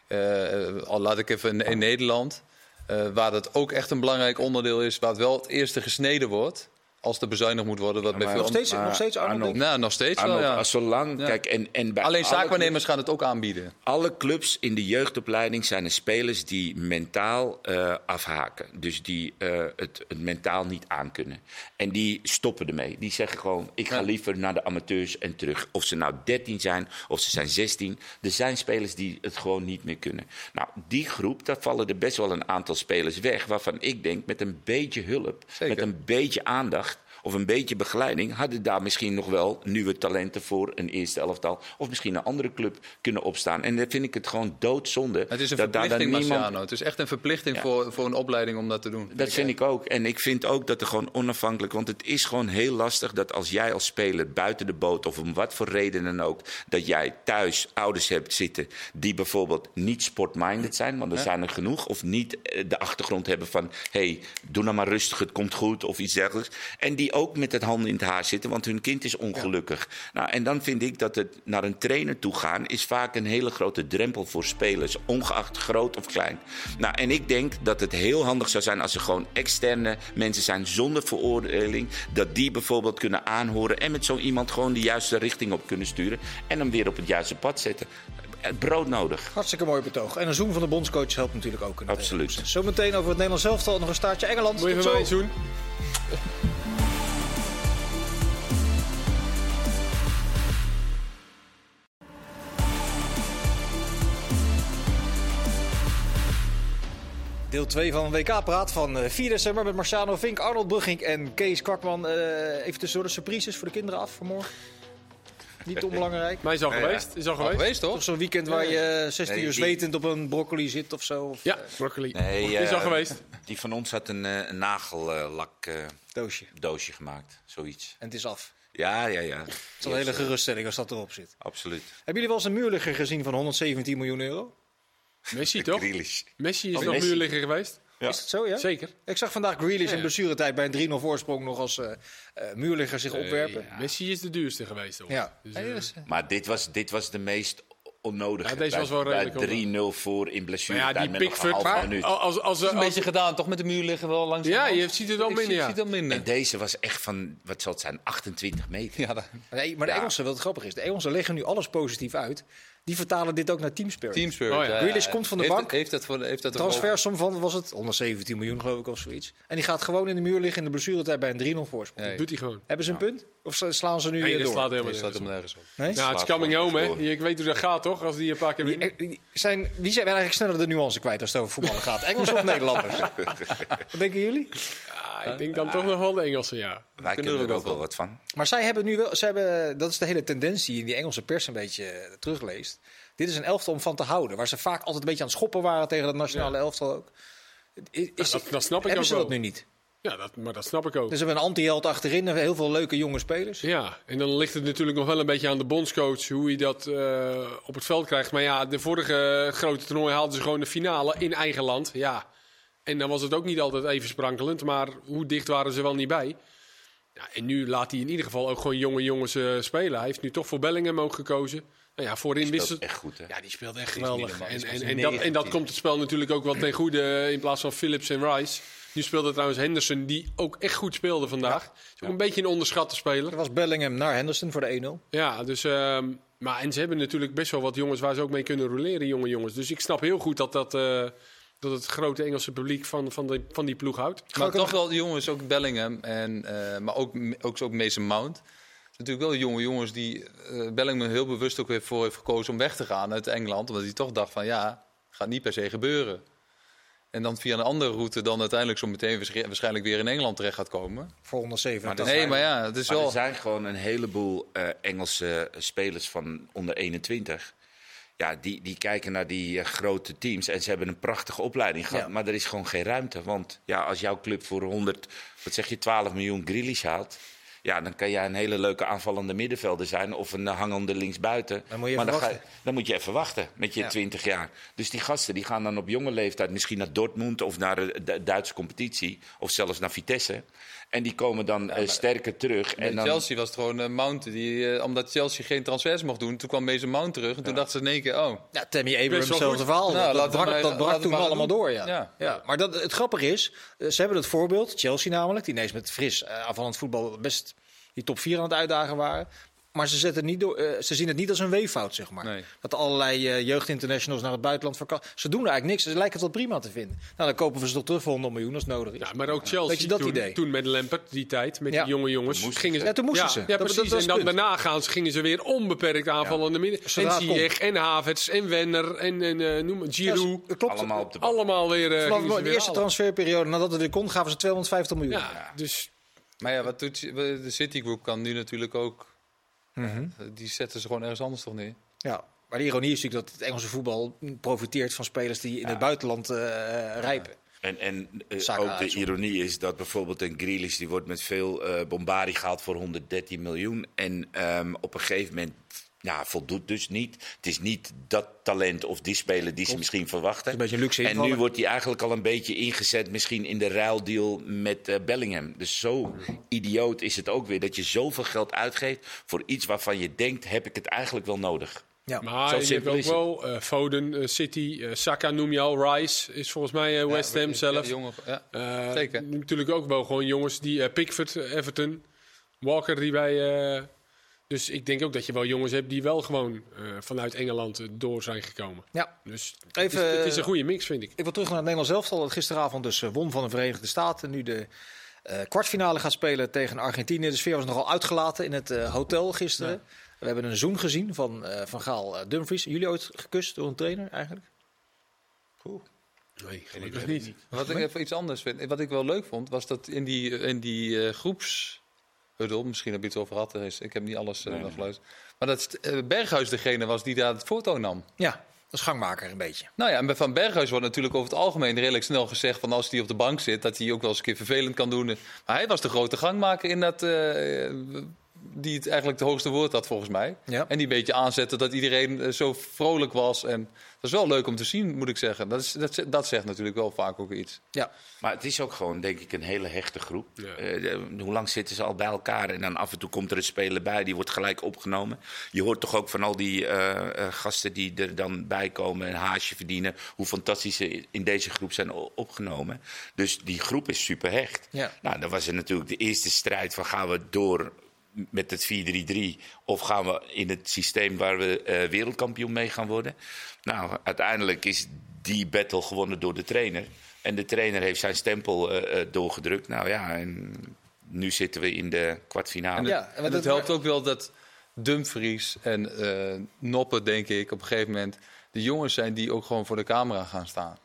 uh, al laat ik even in, in Nederland, uh, waar dat ook echt een belangrijk onderdeel is, waar het wel het eerste gesneden wordt. Als er bezuinigd moet worden. Wat bij veel nog steeds, maar, nog steeds Arnold? Arnold nou, nog steeds Arnold, wel, ja. Als zolang, ja. Kijk, en, en bij alleen zaakwaarnemers gaan het ook aanbieden. Alle clubs in de jeugdopleiding zijn er spelers die mentaal uh, afhaken. Dus die uh, het, het mentaal niet aankunnen. En die stoppen ermee. Die zeggen gewoon, ik ga ja. liever naar de amateurs en terug. Of ze nou dertien zijn, of ze zijn zestien. Er zijn spelers die het gewoon niet meer kunnen. Nou, die groep, daar vallen er best wel een aantal spelers weg. Waarvan ik denk, met een beetje hulp, Zeker. met een beetje aandacht of een beetje begeleiding, hadden daar misschien nog wel nieuwe talenten voor een eerste elftal. Of misschien een andere club kunnen opstaan. En dan vind ik het gewoon doodzonde. Het is een dat verplichting, daar niemand... Marciano. Het is echt een verplichting ja. voor, voor een opleiding om dat te doen. Dat vind ik ook. En ik vind ook dat er gewoon onafhankelijk... Want het is gewoon heel lastig dat als jij als speler buiten de boot, of om wat voor reden dan ook, dat jij thuis ouders hebt zitten die bijvoorbeeld niet sportminded zijn, want er ja. zijn er genoeg. Of niet de achtergrond hebben van, hé, hey, doe nou maar rustig, het komt goed, of iets dergelijks. En die ook met het handen in het haar zitten, want hun kind is ongelukkig. Ja. Nou, en dan vind ik dat het naar een trainer toe gaan is vaak een hele grote drempel voor spelers, ongeacht groot of klein. Nou, en ik denk dat het heel handig zou zijn als er gewoon externe mensen zijn zonder veroordeling, dat die bijvoorbeeld kunnen aanhoren en met zo iemand gewoon de juiste richting op kunnen sturen en hem weer op het juiste pad zetten. Het brood nodig. Hartstikke mooi betoog. En een zoen van de bondscoach helpt natuurlijk ook. Absoluut. Zometeen over het Nederlands elftal nog een staartje Engeland. Moet je Tot van zo. mij zoen? Deel twee van W K-praat van vier december met Marciano Vink, Arnold Brugging en Kees Kwakman. Uh, even tussendoor de surprises voor de kinderen af voor morgen. Niet onbelangrijk. Maar is al nee, geweest. Ja. Is al geweest. geweest, toch? Of zo'n weekend waar je zestien nee, uur die... zwetend op een broccoli zit of zo. Of, ja, broccoli. Nee, is al uh, geweest. Die van ons had een, uh, een nagellak uh, doosje. doosje gemaakt. Zoiets. En het is af. Ja, ja, ja. Het is een hele geruststelling als dat erop zit. Absoluut. Hebben jullie wel eens een muurligger gezien van honderdzeventien miljoen euro? Messi toch? Grealish. Messi is oh, nog Messi. muurligger geweest. Ja. Is dat zo, ja? Zeker. Ik zag vandaag Grealish ja. in blessuretijd bij een drie nul voorsprong nog als uh, uh, muurligger zich opwerpen. Uh, ja. Messi is de duurste geweest, toch? Ja. Dus, uh, uh, maar dit was, dit was de meest onnodige. Ja, deze was wel redelijk drie nul voor in blessuretijd. Ja, die met nog een Pickford. half minuut. Als, als, als, Het is een als, beetje gedaan, toch? Met de muur liggen wel langs. Ja, je ziet het al minder. Ja. Ziet het minder. En deze was echt van, wat zal het zijn, achtentwintig meter. Ja, dat... Nee, maar de ja. Engelsen, wat grappig is, de Engelsen leggen nu alles positief uit. Die vertalen dit ook naar Team Spirit. Team Spirit. Oh, ja. Grealish komt van de heeft bank. Het, heeft dat voor, heeft dat transfersom van, was het? honderdzeventien miljoen geloof ik of zoiets. En die gaat gewoon in de muur liggen in de blessuretijd bij een drie nul voorsprong. Dat doet hij gewoon. Hebben ze een punt? Of slaan ze nu Nee, weer dat door? slaat helemaal Nee, nergens staat op. hem nergens op. Nee? Ja, het is coming home, hè. Ik weet hoe dat gaat, toch? Als die een paar keer winnen. Die, die zijn, wie zijn eigenlijk sneller de nuance kwijt als het over voetballen gaat? Engels of Nederlanders? Wat denken jullie? Ja, Ja, ik denk dan toch nog wel de Engelsen, ja. Wij kunnen er ook wel wat van. Maar zij hebben nu wel, zij hebben, dat is de hele tendens die in die Engelse pers een beetje terugleest. Dit is een elftal om van te houden, waar ze vaak altijd een beetje aan het schoppen waren tegen het nationale ja. elftal ook. Is, is, ja, dat, dat snap ik hebben ook ze wel. dat nu niet? Ja, dat, maar dat snap ik ook. Dus we hebben een anti-held achterin en heel veel leuke jonge spelers. Ja, en dan ligt het natuurlijk nog wel een beetje aan de bondscoach hoe hij dat uh, op het veld krijgt. Maar ja, de vorige grote toernooi haalden ze gewoon de finale in eigen land. Ja, en dan was het ook niet altijd even sprankelend, maar hoe dicht waren ze wel niet bij? Ja, en nu laat hij in ieder geval ook gewoon jonge jongens uh, spelen. Hij heeft nu toch voor Bellingham ook gekozen. Nou ja, voorin die speelt wist het echt goed, hè? Ja, die speelt echt geweldig. En, en, en, en, dat, en dat komt het spel natuurlijk ook wel ten goede in plaats van Phillips en Rice. Nu speelde trouwens Henderson, die ook echt goed speelde vandaag. Ja. Is ook ja. een beetje een onderschatte speler. Er was Bellingham naar Henderson voor de één nul. Ja, dus, uh, maar en ze hebben natuurlijk best wel wat jongens waar ze ook mee kunnen roleren, jonge jongens. Dus ik snap heel goed dat, dat, uh, dat het grote Engelse publiek van, van, de, van die ploeg houdt. Maar toch wel de jongens, ook Bellingham, en, uh, maar ook, ook, ook Mason Mount. Natuurlijk wel jonge jongens die uh, Bellingham heel bewust ook weer voor heeft gekozen om weg te gaan uit Engeland. Omdat hij toch dacht van ja, gaat niet per se gebeuren. En dan via een andere route dan uiteindelijk zo meteen waarschijnlijk weer in Engeland terecht gaat komen. Voor honderdzeventig. Nee, maar ja, het is maar wel... er zijn gewoon een heleboel uh, Engelse spelers van onder eenentwintig. Ja, die, die kijken naar die uh, grote teams en ze hebben een prachtige opleiding gehad. Ja. Maar er is gewoon geen ruimte. Want ja, als jouw club voor honderd, wat zeg je, twaalf miljoen Grealish haalt... Ja, dan kan jij een hele leuke aanvallende middenvelder zijn of een hangende linksbuiten. Dan moet je maar dan, ga, dan moet je even wachten met je ja. twintig jaar. Dus die gasten die gaan dan op jonge leeftijd misschien naar Dortmund of naar de Duitse competitie. Of zelfs naar Vitesse. En die komen dan ja, uh, sterker terug. En dan... Chelsea was het gewoon uh, Mount. Die, uh, omdat Chelsea geen transfers mocht doen, toen kwam Mason Mount terug. En toen ja. dachten ze in één keer, oh... Ja, Tammy Abrams, hetzelfde verhaal. Nou, dat brak, dat brak toen allemaal doen. door, ja. ja. ja. Maar dat, het grappige is, uh, ze hebben het voorbeeld, Chelsea namelijk, die ineens met fris uh, aanvallend voetbal best... die top vier aan het uitdagen waren. Maar ze, zetten niet door, uh, ze zien het niet als een weeffout, zeg maar. Nee. Dat allerlei uh, jeugdinternationals naar het buitenland verkopen. Ze doen er eigenlijk niks. Ze lijken het wel prima te vinden. Nou, dan kopen we ze toch terug voor honderd miljoen als nodig is. Ja, maar ook Chelsea, je dat toen, idee? toen met Lampard, die tijd, met ja. die jonge jongens. Toen gingen ze, ja, toen moesten ja, ze. Ja, precies. Dat, dat en dan daarna gaan ze, gingen ze weer onbeperkt aanvallen. Ja. En Ziyech, en Havertz, en Werner, en, en uh, noem maar, Giroud. Ja, klopt. Allemaal op de bal. Allemaal weer uh, Vanaf de weer eerste halen. transferperiode, nadat het weer kon, gaven ze tweehonderdvijftig miljoen. Ja, ja. Dus... Maar ja, wat doet de Citigroup kan nu natuurlijk ook... Mm-hmm. Die zetten ze gewoon ergens anders toch neer. Ja, maar de ironie is natuurlijk dat het Engelse voetbal profiteert van spelers die in ja. het buitenland uh, rijpen. Ja. En, en uh, ook de ironie is dat bijvoorbeeld een Grealish, die wordt met veel uh, bombardie gehaald voor honderddertien miljoen. En um, op een gegeven moment... Ja, voldoet dus niet. Het is niet dat talent of die speler die ze misschien verwachten. Een beetje luxe en nu wordt hij eigenlijk al een beetje ingezet misschien in de ruildeal met uh, Bellingham. Dus zo idioot is het ook weer dat je zoveel geld uitgeeft voor iets waarvan je denkt, heb ik het eigenlijk wel nodig? Ja, maar zo je hebt ook wel uh, Foden, uh, City, uh, Saka noem je al, Rice is volgens mij uh, West Ham ja, zelf. Ja, jongen, ja. Uh, Zeker. Natuurlijk ook wel gewoon jongens die uh, Pickford, uh, Everton, Walker die bij... Uh, Dus ik denk ook dat je wel jongens hebt die wel gewoon uh, vanuit Engeland uh, door zijn gekomen. Ja. Dus Even, het, is, het is een goede mix, vind ik. Ik wil terug naar het Nederlands elftal. Dat gisteravond dus uh, won van de Verenigde Staten. Nu de uh, kwartfinale gaat spelen tegen Argentinië. De sfeer was nogal uitgelaten in het uh, hotel gisteren. Ja. We hebben een zoen gezien van uh, Van Gaal uh, Dumfries. Jullie ooit gekust door een trainer eigenlijk? Oeh. Nee, gelukkig niet. niet. Wat ik even iets anders vind. Wat ik wel leuk vond, was dat in die, in die uh, groeps... Huddle, misschien heb je het over gehad. Ik heb niet alles uh, nee, nog geluisterd. Maar dat uh, Berghuis degene was die daar het foto nam. Ja, dat is gangmaker een beetje. Nou ja, en van Berghuis wordt natuurlijk over het algemeen redelijk snel gezegd... van als hij op de bank zit, dat hij ook wel eens een keer vervelend kan doen. Maar hij was de grote gangmaker in dat... Uh, die het eigenlijk het hoogste woord had, volgens mij. Ja. En die een beetje aanzette dat iedereen uh, zo vrolijk was. En dat is wel leuk om te zien, moet ik zeggen. Dat, is, dat, dat zegt natuurlijk wel vaak ook iets. Ja. Maar het is ook gewoon, denk ik, een hele hechte groep. Ja. Uh, de, hoe lang zitten ze al bij elkaar? En dan af en toe komt er een speler bij, die wordt gelijk opgenomen. Je hoort toch ook van al die uh, uh, gasten die er dan bij komen... een haasje verdienen, hoe fantastisch ze in deze groep zijn opgenomen. Dus die groep is super hecht. Ja. Nou, dan was er natuurlijk de eerste strijd van gaan we door... met het vier drie drie of gaan we in het systeem waar we uh, wereldkampioen mee gaan worden? Nou, uiteindelijk is die battle gewonnen door de trainer. En de trainer heeft zijn stempel uh, uh, doorgedrukt. Nou ja, en nu zitten we in de kwartfinale. En het, ja, en het helpt ook wel dat Dumfries en uh, Noppen, denk ik, op een gegeven moment... de jongens zijn die ook gewoon voor de camera gaan staan.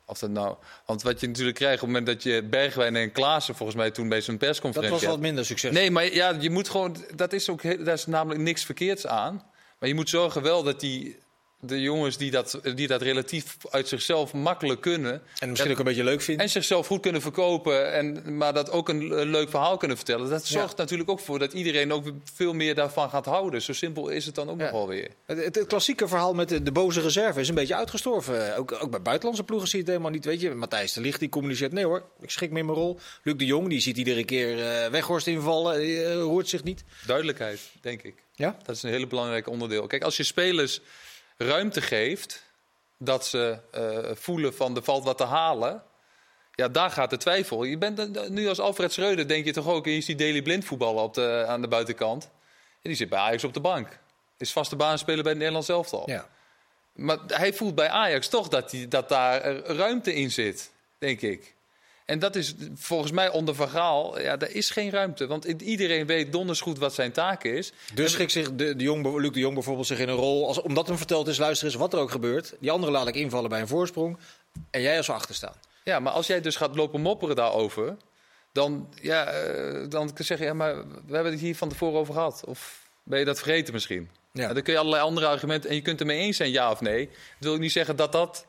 Of dat nou, want wat je natuurlijk krijgt op het moment dat je Bergwijn en Klaassen volgens mij toen bij zo'n persconferentie... Dat was wat minder succes. Nee, maar ja, je moet gewoon... Dat is ook, daar is namelijk niks verkeerds aan. Maar je moet zorgen wel dat die... De jongens die dat, die dat relatief uit zichzelf makkelijk kunnen. En misschien ook een beetje leuk vinden. En zichzelf goed kunnen verkopen. En, maar dat ook een, een leuk verhaal kunnen vertellen. Dat zorgt ja. natuurlijk ook voor dat iedereen ook veel meer daarvan gaat houden. Zo simpel is het dan ook ja. nog wel weer. Het, het, het klassieke verhaal met de, de boze reserve is een beetje uitgestorven. Ook, ook bij buitenlandse ploegen zie je het helemaal niet. Weet je, Matthijs de Ligt die communiceert. Nee hoor, ik schik me in mijn rol. Luc de Jong die ziet iedere keer uh, Weghorst invallen. Die uh, roert zich niet. Duidelijkheid, denk ik. Ja? Dat is een hele belangrijk onderdeel. Kijk, als je spelers ruimte geeft, dat ze uh, voelen van er valt wat te halen, ja, daar gaat de twijfel. Je bent nu als Alfred Schreuder, denk je toch ook, je ziet Daley Blind voetballen op de, aan de buitenkant. En die zit bij Ajax op de bank. Is vaste baanspeler bij het Nederlands elftal. Ja. Maar hij voelt bij Ajax toch dat, die, dat daar ruimte in zit, denk ik. En dat is volgens mij onder Van Gaal, ja, er is geen ruimte. Want iedereen weet donders goed wat zijn taak is. Dus schikt zich de, de Jong, Luc de Jong bijvoorbeeld zich in een rol, als, omdat hem verteld is, luister eens wat er ook gebeurt. Die andere laat ik invallen bij een voorsprong. En jij als we achter staan. Ja, maar als jij dus gaat lopen mopperen daarover, dan, ja, uh, dan zeg je, ja, maar we hebben het hier van tevoren over gehad. Of ben je dat vergeten misschien? Ja. Nou, dan kun je allerlei andere argumenten, en je kunt het mee eens zijn, ja of nee. Dat wil ik niet zeggen dat dat...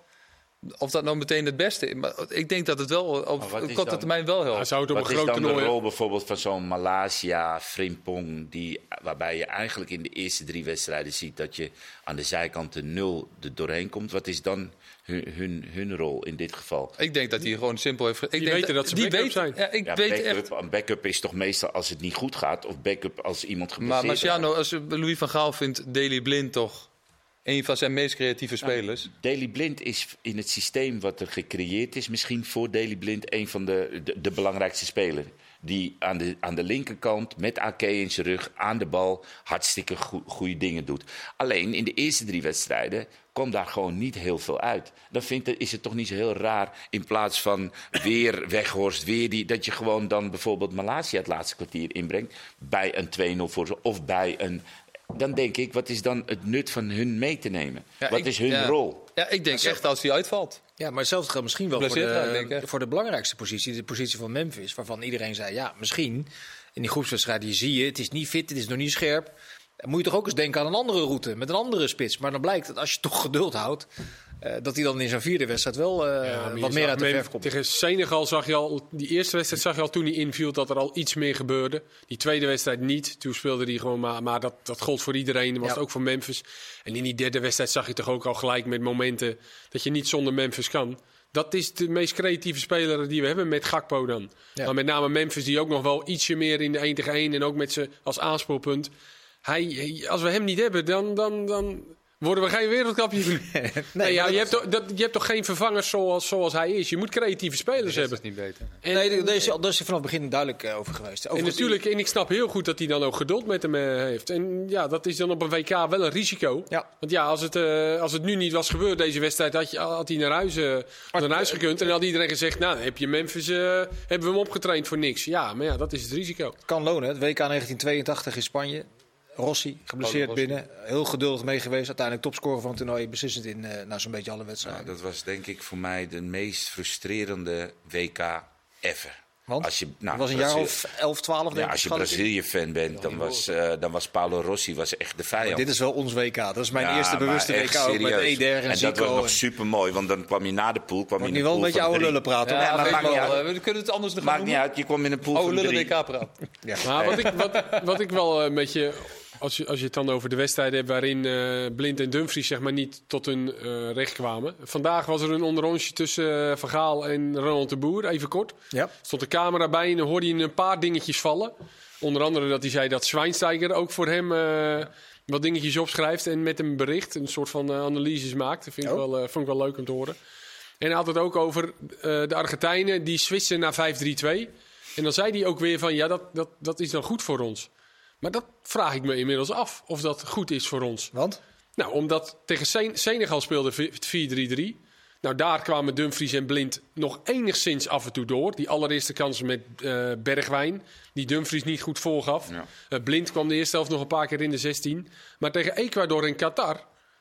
Of dat nou meteen het beste is. Maar ik denk dat het wel op korte termijn wel helpt. Zou het op wat een is dan toernooi... de rol bijvoorbeeld van zo'n Malaysia, Frimpong... Die, waarbij je eigenlijk in de eerste drie wedstrijden ziet... dat je aan de zijkanten nul er doorheen komt. Wat is dan hun, hun, hun rol in dit geval? Ik denk dat hij gewoon simpel heeft... Ik die denk weten dat, dat ze backup weet, zijn. Ja, ik ja, weet backup, echt... Een backup is toch meestal als het niet goed gaat... of backup als iemand geblesseerd is. Maar Marciano, als Louis van Gaal vindt Daley Blind toch... een van zijn meest creatieve spelers. Nou, Daley Blind is in het systeem wat er gecreëerd is... misschien voor Daley Blind een van de, de, de belangrijkste spelers. Die aan de, aan de linkerkant met Ake in zijn rug aan de bal... hartstikke go- goede dingen doet. Alleen in de eerste drie wedstrijden kwam daar gewoon niet heel veel uit. Dan vind ik, is het toch niet zo heel raar... in plaats van weer Weghorst, weer die... dat je gewoon dan bijvoorbeeld Malaysia het laatste kwartier inbrengt... bij een twee nul voor ze of bij een... Dan denk ik, wat is dan het nut van hun mee te nemen? Ja, wat ik, is hun ja. rol? Ja, ik denk echt als hij uitvalt. Ja, maar hetzelfde geldt misschien wel voor de, voor de belangrijkste positie. De positie van Memphis, waarvan iedereen zei... ja, misschien in die groepswedstrijd, die zie je... het is niet fit, het is nog niet scherp. Dan moet je toch ook eens denken aan een andere route... met een andere spits. Maar dan blijkt dat als je toch geduld houdt... Uh, dat hij dan in zijn vierde wedstrijd wel uh, ja, wat meer uit de verf komt. Tegen Senegal zag je al, die eerste wedstrijd zag je al toen hij inviel dat er al iets meer gebeurde. Die tweede wedstrijd niet. Toen speelde hij gewoon maar, maar dat, dat gold voor iedereen. Dat was ja. het ook voor Memphis. En in die derde wedstrijd zag je toch ook al gelijk met momenten dat je niet zonder Memphis kan. Dat is de meest creatieve speler die we hebben met Gakpo dan. Ja. Maar met name Memphis die ook nog wel ietsje meer in de één tegen één en ook met ze als aanspoelpunt. Hij, als we hem niet hebben, dan... dan, dan worden we geen wereldkampioen? nee, nee, ja, je, hebt toch, dat, je hebt toch geen vervangers zoals, zoals hij is? Je moet creatieve spelers hebben. Dat is niet beter. En, nee, daar is, daar is vanaf het begin duidelijk uh, over geweest. Over en natuurlijk, en ik snap heel goed dat hij dan ook geduld met hem uh, heeft. En ja, dat is dan op een W K wel een risico. Ja. Want ja, als het, uh, als het nu niet was gebeurd, deze wedstrijd, had, je, had hij naar huis, uh, naar huis gekund. En dan had iedereen gezegd, nou, dan heb je Memphis, uh, hebben we hem opgetraind voor niks. Ja, maar ja, dat is het risico. Het kan lonen, het W K negentien tweeëntachtig in Spanje. Rossi, geblesseerd Rossi. binnen. Heel geduldig mee geweest. Uiteindelijk topscorer van het toernooi. Beslissend in uh, nou, zo'n beetje alle wedstrijden. Nou, dat was denk ik voor mij de meest frustrerende W K ever. Want? Als je, nou, was een jaar of elf, twaalf denk ja, ik. Als je Brazilië-fan bent, dan was, uh, dan was Paulo Rossi was echt de vijand. Maar dit is wel ons W K. Dat is mijn ja, eerste bewuste W K ook met Eder en, en Zico. En dat was nog super mooi, want dan kwam je na de pool. Kwam je nu wel een beetje oude lullen praten. Ja, ja, maar maakt niet uit. We kunnen het anders nog maakt noemen. niet uit, je kwam in een pool oude van lullen W K praten. Ja. Maar wat ik, wat, wat ik wel een beetje... Als je, als je het dan over de wedstrijden hebt waarin uh, Blind en Dumfries zeg maar niet tot hun uh, recht kwamen. Vandaag was er een onderrondje tussen uh, Van Gaal en Ronald de Boer, even kort. Ja. Stond de camera bij en dan hoorde je een paar dingetjes vallen. Onder andere dat hij zei dat Schweinsteiger ook voor hem uh, wat dingetjes opschrijft en met hem bericht. Een soort van uh, analyses maakt. Dat vind ik, oh. wel, uh, vond ik wel leuk om te horen. En hij had het ook over uh, de Argentijnen die switchen naar vijf drie twee. En dan zei hij ook weer van ja, dat, dat, dat is dan goed voor ons. Maar dat vraag ik me inmiddels af, of dat goed is voor ons. Want? Nou, omdat tegen Sen- Senegal speelde vier drie drie. Nou, daar kwamen Dumfries en Blind nog enigszins af en toe door. Die allereerste kansen met uh, Bergwijn, die Dumfries niet goed volgaf. Ja. Uh, Blind kwam de eerste helft nog een paar keer in de zestien. Maar tegen Ecuador en Qatar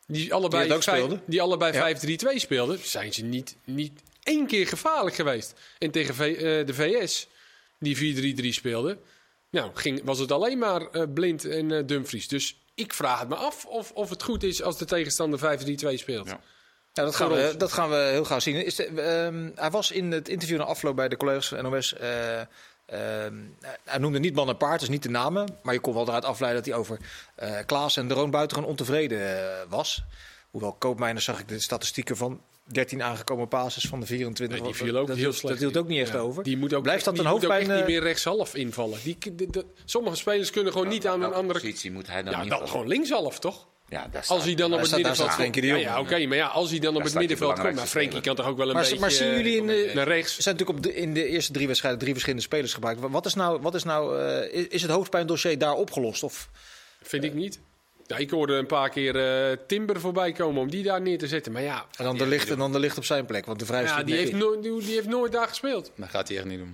die allebei, Die het ook vijf, speelden. die allebei Ja. vijf drie twee speelden, zijn ze niet, niet één keer gevaarlijk geweest. En tegen v, uh, de V S, die vier drie drie speelde, nou, ging, was het alleen maar uh, Blind en uh, Dumfries. Dus ik vraag het me af of, of het goed is als de tegenstander vijf drie twee speelt. Ja. Ja, dat, gaan Voor we, ons. dat gaan we heel gauw zien. Is de, um, hij was in het interview na afloop bij de collega's van N O S. Uh, um, hij noemde niet man en paard, dus niet de namen. Maar je kon wel eruit afleiden dat hij over uh, Klaas en de Roon buitengewoon ontevreden uh, was. Hoewel Koopmeiners zag ik de statistieken van dertien aangekomen passes van de vierentwintig. Nee, die viel ook dat, heel dat, slecht. dat hield ook niet echt Ja, over. Die moet ook, Blijft dat die een moet ook hoofdpijn? echt niet uh, meer rechtshalf invallen. Die, de, de, sommige spelers kunnen gewoon niet aan een Welke andere... positie moet hij dan Ja, niet dan gewoon linkshalf, toch? Ja, daar Als hij dan op Daar het staat- daar middenveld staat komt. Frenkie de Ja, Jong. ja, oké, maar ja, als hij dan op Daar het staat je middenveld komt... Maar belangrijkste Frenkie kan toch ook wel een Maar, beetje... maar zien jullie in de, naar rechts? Er zijn natuurlijk op de, in de eerste drie wedstrijden drie verschillende spelers gebruikt. Wat is nou, wat is, nou uh, is, is het hoofdpijndossier daar opgelost? Of, Vind ik niet. Ja, ik hoorde een paar keer uh, Timber voorbij komen om die daar neer te zetten. Maar ja, en dan de licht en dan de licht op zijn plek, want de vrij ja die, heeft no- die, die heeft nooit daar gespeeld. Dat gaat hij echt niet doen.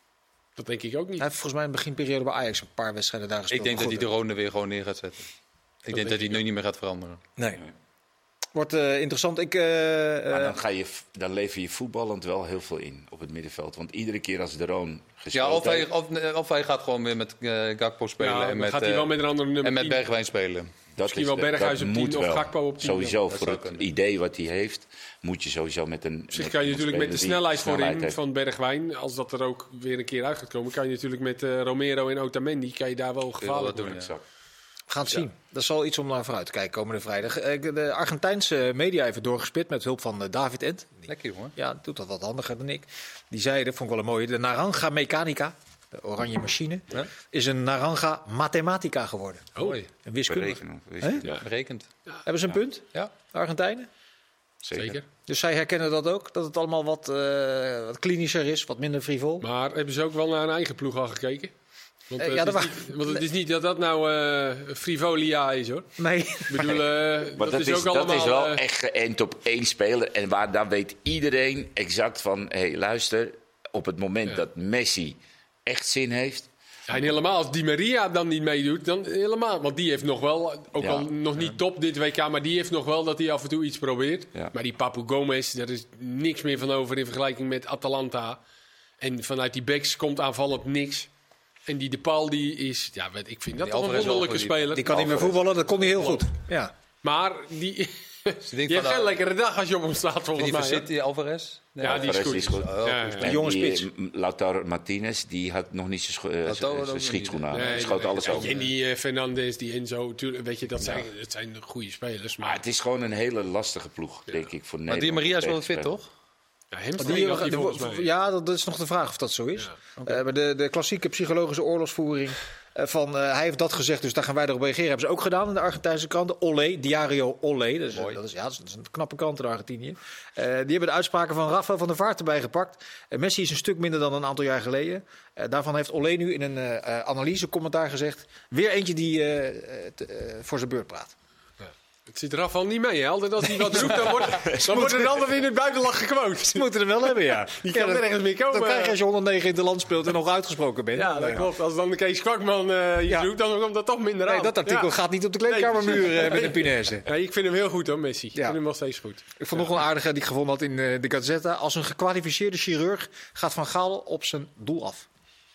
Dat denk ik ook niet. Hij heeft volgens mij in de beginperiode bij Ajax een paar wedstrijden daar gespeeld. Ik denk dat hij Goed, de Rone weer gewoon neer gaat zetten. Ik denk dat hij het nu niet meer gaat veranderen. Nee. Wordt uh, interessant. Ik, uh, Maar uh, dan, ga je, dan lever je voetballend wel heel veel in op het middenveld. Want iedere keer als de Roon gespeeld Ja, of hij, heeft... of, of hij gaat gewoon weer met uh, Gakpo spelen. Ja, en dan met, gaat hij uh, wel met een andere nummer en met tien. Bergwijn spelen. Dat Misschien wel Berghuis dat op tien moet of wel. Gakpo op tien. Sowieso, Dat voor zou het kunnen. idee wat hij heeft, moet je sowieso met een... Op zich met kan je een natuurlijk met de speler die snelheid snelheid voorin heeft. van Bergwijn, als dat er ook weer een keer uit gaat komen, kan je natuurlijk met uh, Romero en Otamendi kan je daar wel gevaarlijk wat doen, worden. ja. Exact. we gaan het zien. Dat is al iets om naar vooruit te kijken komende vrijdag. Uh, de Argentijnse media even doorgespit met hulp van uh, David Ent. Lekker jongen. Ja, doet dat wat handiger dan ik. Die zei, dat vond ik wel een mooie, de Naranja Mechanica, de oranje machine, Ja? is een Naranja Mathematica geworden. Mooi. Een wiskunde. Berekenen. wiskunde. Ja. Berekend. Hebben ze een punt, Ja. de Argentijnen? Zeker. Zeker. Dus zij herkennen dat ook, dat het allemaal wat, uh, wat klinischer is, wat minder frivol. Maar hebben ze ook wel naar hun eigen ploeg al gekeken? Want, Eh, uh, ja, het, dat is wa- niet, want het is niet dat dat nou uh, frivolia is, hoor. Nee. Ik bedoel, uh, Maar dat, dat, is is, ook dat allemaal... is wel uh, echt geënt op één speler. En waar dan weet iedereen exact van... Hé, hey, luister, op het moment Ja. dat Messi echt zin heeft... Ja, en helemaal als Di Maria dan niet meedoet, dan helemaal. Want die heeft nog wel, ook Ja. al nog niet top dit W K, maar die heeft nog wel dat hij af en toe iets probeert. Ja. Maar die Papu Gomez, daar is niks meer van over in vergelijking met Atalanta. En vanuit die backs komt aanvallend niks. En die De Paul, die is, ja, weet, ik vind dat Die toch een Alvarez wel wonderlijke goed, die- speler. Die kan niet meer voetballen, dat kon hij heel goed. Ja. Maar die, Dus ik die denk heeft van, geen uh, lekkere dag als je op hem staat, volgens die mij. van hè? City, Alvarez? Nee, Ja, die is Alvarez goed. is goed. Ja, ja, ja. Een jonge die, spits. eh, Lautaro Martinez, die had nog niet zijn scho- eh, Lautaro zijn- ook zijn niet. schietschoen aan. Nee, Hij schoot nee, alles ja, over. En die uh, Fernandes, die Enzo, tuurlijk, weet je, dat zijn, dat zijn goede spelers. Maar Maar het is gewoon een hele lastige ploeg, denk ik, voor Maar Nederland. Di Maria is wel om fit, tegen te toch? ja, Die, hamstring had hij de- volgens mij. ja, dat, dat is nog de vraag of dat zo is. Eh, maar de, de klassieke psychologische oorlogsvoering eh, van eh, hij heeft dat gezegd, dus daar gaan wij erop reageren. Hebben ze ook gedaan in de Argentijnse kranten. Olé, Diario Olé. Dat is, Mooi. dat is, ja, dat is, dat is een knappe kant in Argentinië. Eh, die hebben de uitspraken van Rafael van der Vaart erbij gepakt. Eh, Messi is een stuk minder dan een aantal jaar geleden. Eh, daarvan heeft Olé nu in een uh, analysecommentaar gezegd. Weer eentje die uh, t, uh, voor zijn beurt praat. Het zit er afval niet mee, hè? Altijd als hij wat zoekt, dan wordt, dan wordt er altijd in het buitenland gequote. Ze moeten er wel hebben, ja. Die kan ja, nergens meer komen. Dan krijg je als je honderdnegen in het land speelt en nog uitgesproken bent. Ja, dat klopt. Als dan de Kees Kwakman uh, je Ja. zoekt, dan komt dat toch minder aan. Nee, dat artikel Ja. gaat niet op de kleedkamermuur Nee, uh, met een punaise. Ja, ik vind hem heel goed, hoor, Messi. Ik Ja. vind hem wel steeds goed. Ik vond nog een aardige die ik gevonden had in uh, de Gazzetta. Als een gekwalificeerde chirurg gaat Van Gaal op zijn doel af.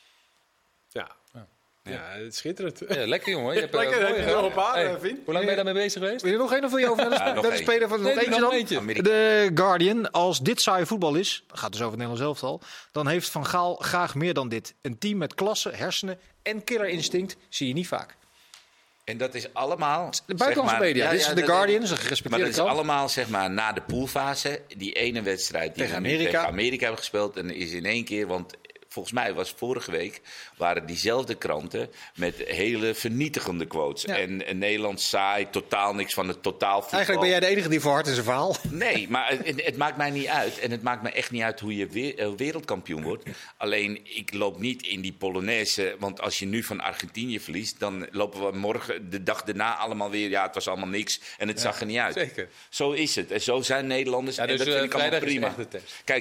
Ja. Ja, het is schitterend. Ja, lekker jongen. Je hebt, Lekker, uh, heb mooi je gedaan. nog een paar, Hey, eh, Vin? hoe lang ben je daarmee bezig geweest? Wil je er nog één of wil je over naar de, Ja, nog naar de één. speler van Nee, nog doe eentje nog dan? eentje. Amerika. De Guardian. Als dit saai voetbal is, gaat dus over het Nederlands elftal, dan heeft Van Gaal graag meer dan dit. Een team met klasse, hersenen en killerinstinct zie je niet vaak. En dat is allemaal... De buitenlandse zeg maar- media. Ja, Dit is ja, de dat- Guardian, dat is een Maar gerespecteerde dat is krant. allemaal zeg maar na de poolfase. Die ene wedstrijd die Tegen we nu Amerika. tegen Amerika hebben gespeeld. En is in één keer, want volgens mij was vorige week... waren diezelfde kranten met hele vernietigende quotes. Ja. En, en Nederland saai, totaal niks van het totaal voetbal. Eigenlijk ben jij de enige die voor hard in zijn verhaal. Nee, maar het, het maakt mij niet uit. En het maakt me echt niet uit hoe je weer, uh, wereldkampioen wordt. Alleen, ik loop niet in die Polonaise. Want als je nu van Argentinië verliest... dan lopen we morgen, de dag daarna allemaal weer... ja, het was allemaal niks en het zag er niet uit. zeker. Zo is het. En zo zijn Nederlanders. Ja, en dus, dat uh, vind ik allemaal vrijdag is prima. echt de test. Kijk,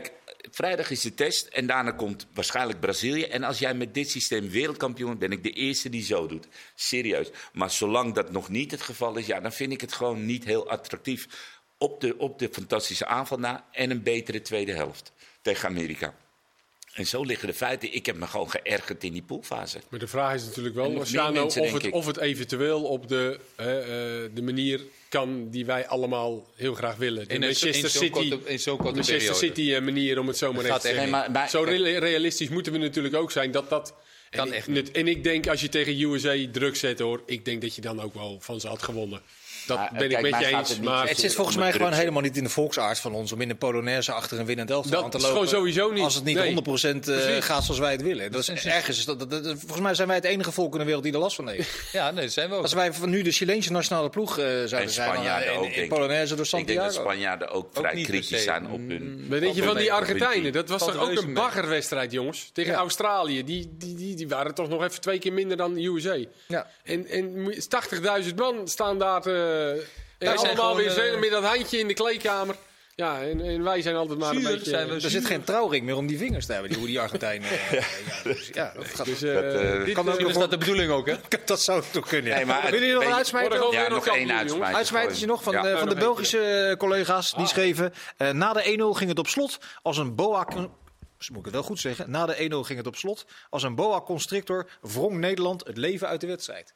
vrijdag is de test en daarna komt waarschijnlijk Brazilië. En als jij met dit systeem wereldkampioen bent, ben ik de eerste die zo doet. Serieus. Maar zolang dat nog niet het geval is, ja, dan vind ik het gewoon niet heel attractief. Op de, op de fantastische aanval na en een betere tweede helft tegen Amerika. En zo liggen de feiten. Ik heb me gewoon geërgerd in die poolfase. Maar de vraag is natuurlijk wel, Marciano, mensen, of, het, ik. of het eventueel op de, uh, uh, de manier kan die wij allemaal heel graag willen. De In Manchester in zo'n City, korte, in zo'n korte Manchester periode. City uh, manier, om het zo maar even te zeggen. Nee, maar, maar, Zo re- realistisch moeten we natuurlijk ook zijn dat dat... Kan en, echt ik, en ik denk, als je tegen U S A druk zet, hoor, ik denk dat je dan ook wel van ze had gewonnen. Dat Maar, ben kijk, ik met mij je gaat eens. het niet Maar Het zit volgens om mij het gewoon druk helemaal niet in de volksaard van ons om in een Polonaise achter een winnend elftal Dat aan te is lopen. gewoon sowieso niet. Als het niet Nee. honderd procent uh, Precies. gaat zoals wij het willen. Dat is ergens. Is dat, dat, dat- volgens mij zijn wij het enige volk in de wereld die er last van heeft. Ja, nee, dat zijn we ook. Als wij van nu de Chileense nationale ploeg uh, zouden En zijn, dan, Spanjaarden uh, ook, in, in denk ik. Polonaise door ik denk Santiago. dat Spanjaarden ook vrij niet per kritisch se. zijn op hun... Wat denk je van die op hun Argentijnen? team. Dat was Valt toch ook reuze een mee. baggerwedstrijd, jongens? Tegen Ja. Australië. Die, die, die, die waren toch nog even twee keer minder dan de U S A. Ja. En, en tachtigduizend man staan daar te... En Wij zijn allemaal weer gewoon, zo uh, met dat handje in de kleedkamer. Ja, en, en wij zijn altijd maar een Zuur beetje... zijn we. Er zit geen trouwring meer om die vingers te hebben, die, hoe die Argentijnen. uh, ja, dus, ja, dat, gaat, Dus, uh, Dat, uh, dit, kan eh, ook Misschien is dat de bedoeling ook, hè? dat zou toch kunnen. Nee, maar het- Willen jullie nog een weet je- uitsmijter? Morgen Ja, weer nog kampioen, één jongens. uitsmijter. Uitsmijtertje nog van, Ja. de, van de nog eentje. Belgische collega's. Die schreven, uh, na de een nul ging het op slot als een boa... Moet ik het wel goed zeggen? Na de een nul ging het op slot. Als een boa constrictor wrong Nederland het leven uit de wedstrijd.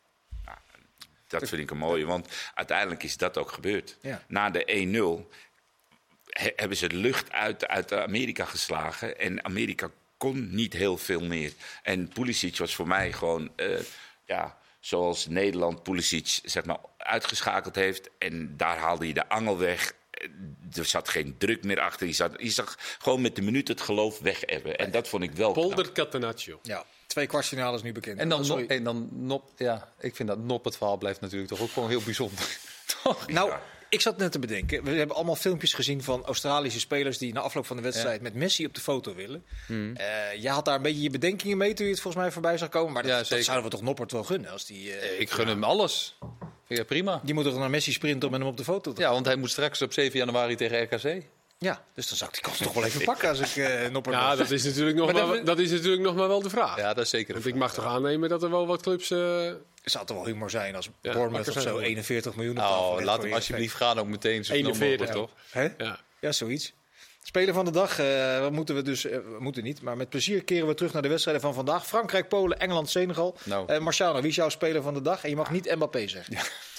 Dat vind ik een mooie, want uiteindelijk is dat ook gebeurd. Ja. Na de een nul he- hebben ze de lucht uit, uit Amerika geslagen. En Amerika kon niet heel veel meer. En Pulisic was voor mij gewoon, uh, ja, zoals Nederland Pulisic zeg maar, uitgeschakeld heeft. En daar haalde je de angel weg. Er zat geen druk meer achter. Je, zat, je zag gewoon met de minuut het geloof weg hebben. En dat vond ik wel knap. Polder Catenaccio. Ja, twee kwartfinales nu bekend. En dan, Oh, no, sorry. en dan Nop, ja, ik vind dat Nop het verhaal blijft natuurlijk toch ook gewoon heel bijzonder. Toch? Nou, Ja. ik zat net te bedenken. We hebben allemaal filmpjes gezien van Australische spelers die na afloop van de wedstrijd met Messi op de foto willen. Hmm. Eh, je had daar een beetje je bedenkingen mee toen je het volgens mij voorbij zag komen. Maar dat, Ja, dat zeker. zouden we toch Noppert wel gunnen. Als die, eh, Ik gun hem alles. Vind je prima? die moet toch naar Messi sprinten om met hem op de foto te Ja, want hij moet straks op zeven januari tegen R K C. Ja, dus dan zou ik die kans toch wel even pakken als ik eh Noppert Ja, was. dat is, natuurlijk nog Maar maar, dat- dat is natuurlijk nog maar wel de vraag. Ja, dat is zeker. Want ik mag toch aannemen dat er wel wat clubs... uh, Het zou toch wel humor zijn als Ja, Bournemouth wakker of zijn zo we. eenenveertig miljoen op tafel Oh, legt laat voor hem je alsjeblieft gaan ook meteen zo snel eenenveertig, mogelijk, toch? effect. Hè? ja. Ja, zoiets. Speler van de dag, eh, wat moeten we dus, eh, we moeten niet, maar met plezier keren we terug naar de wedstrijden van vandaag. Frankrijk, Polen, Engeland, Senegal. Nou. Eh, Marciano, wie is jouw speler van de dag? En je mag niet Mbappé zeggen.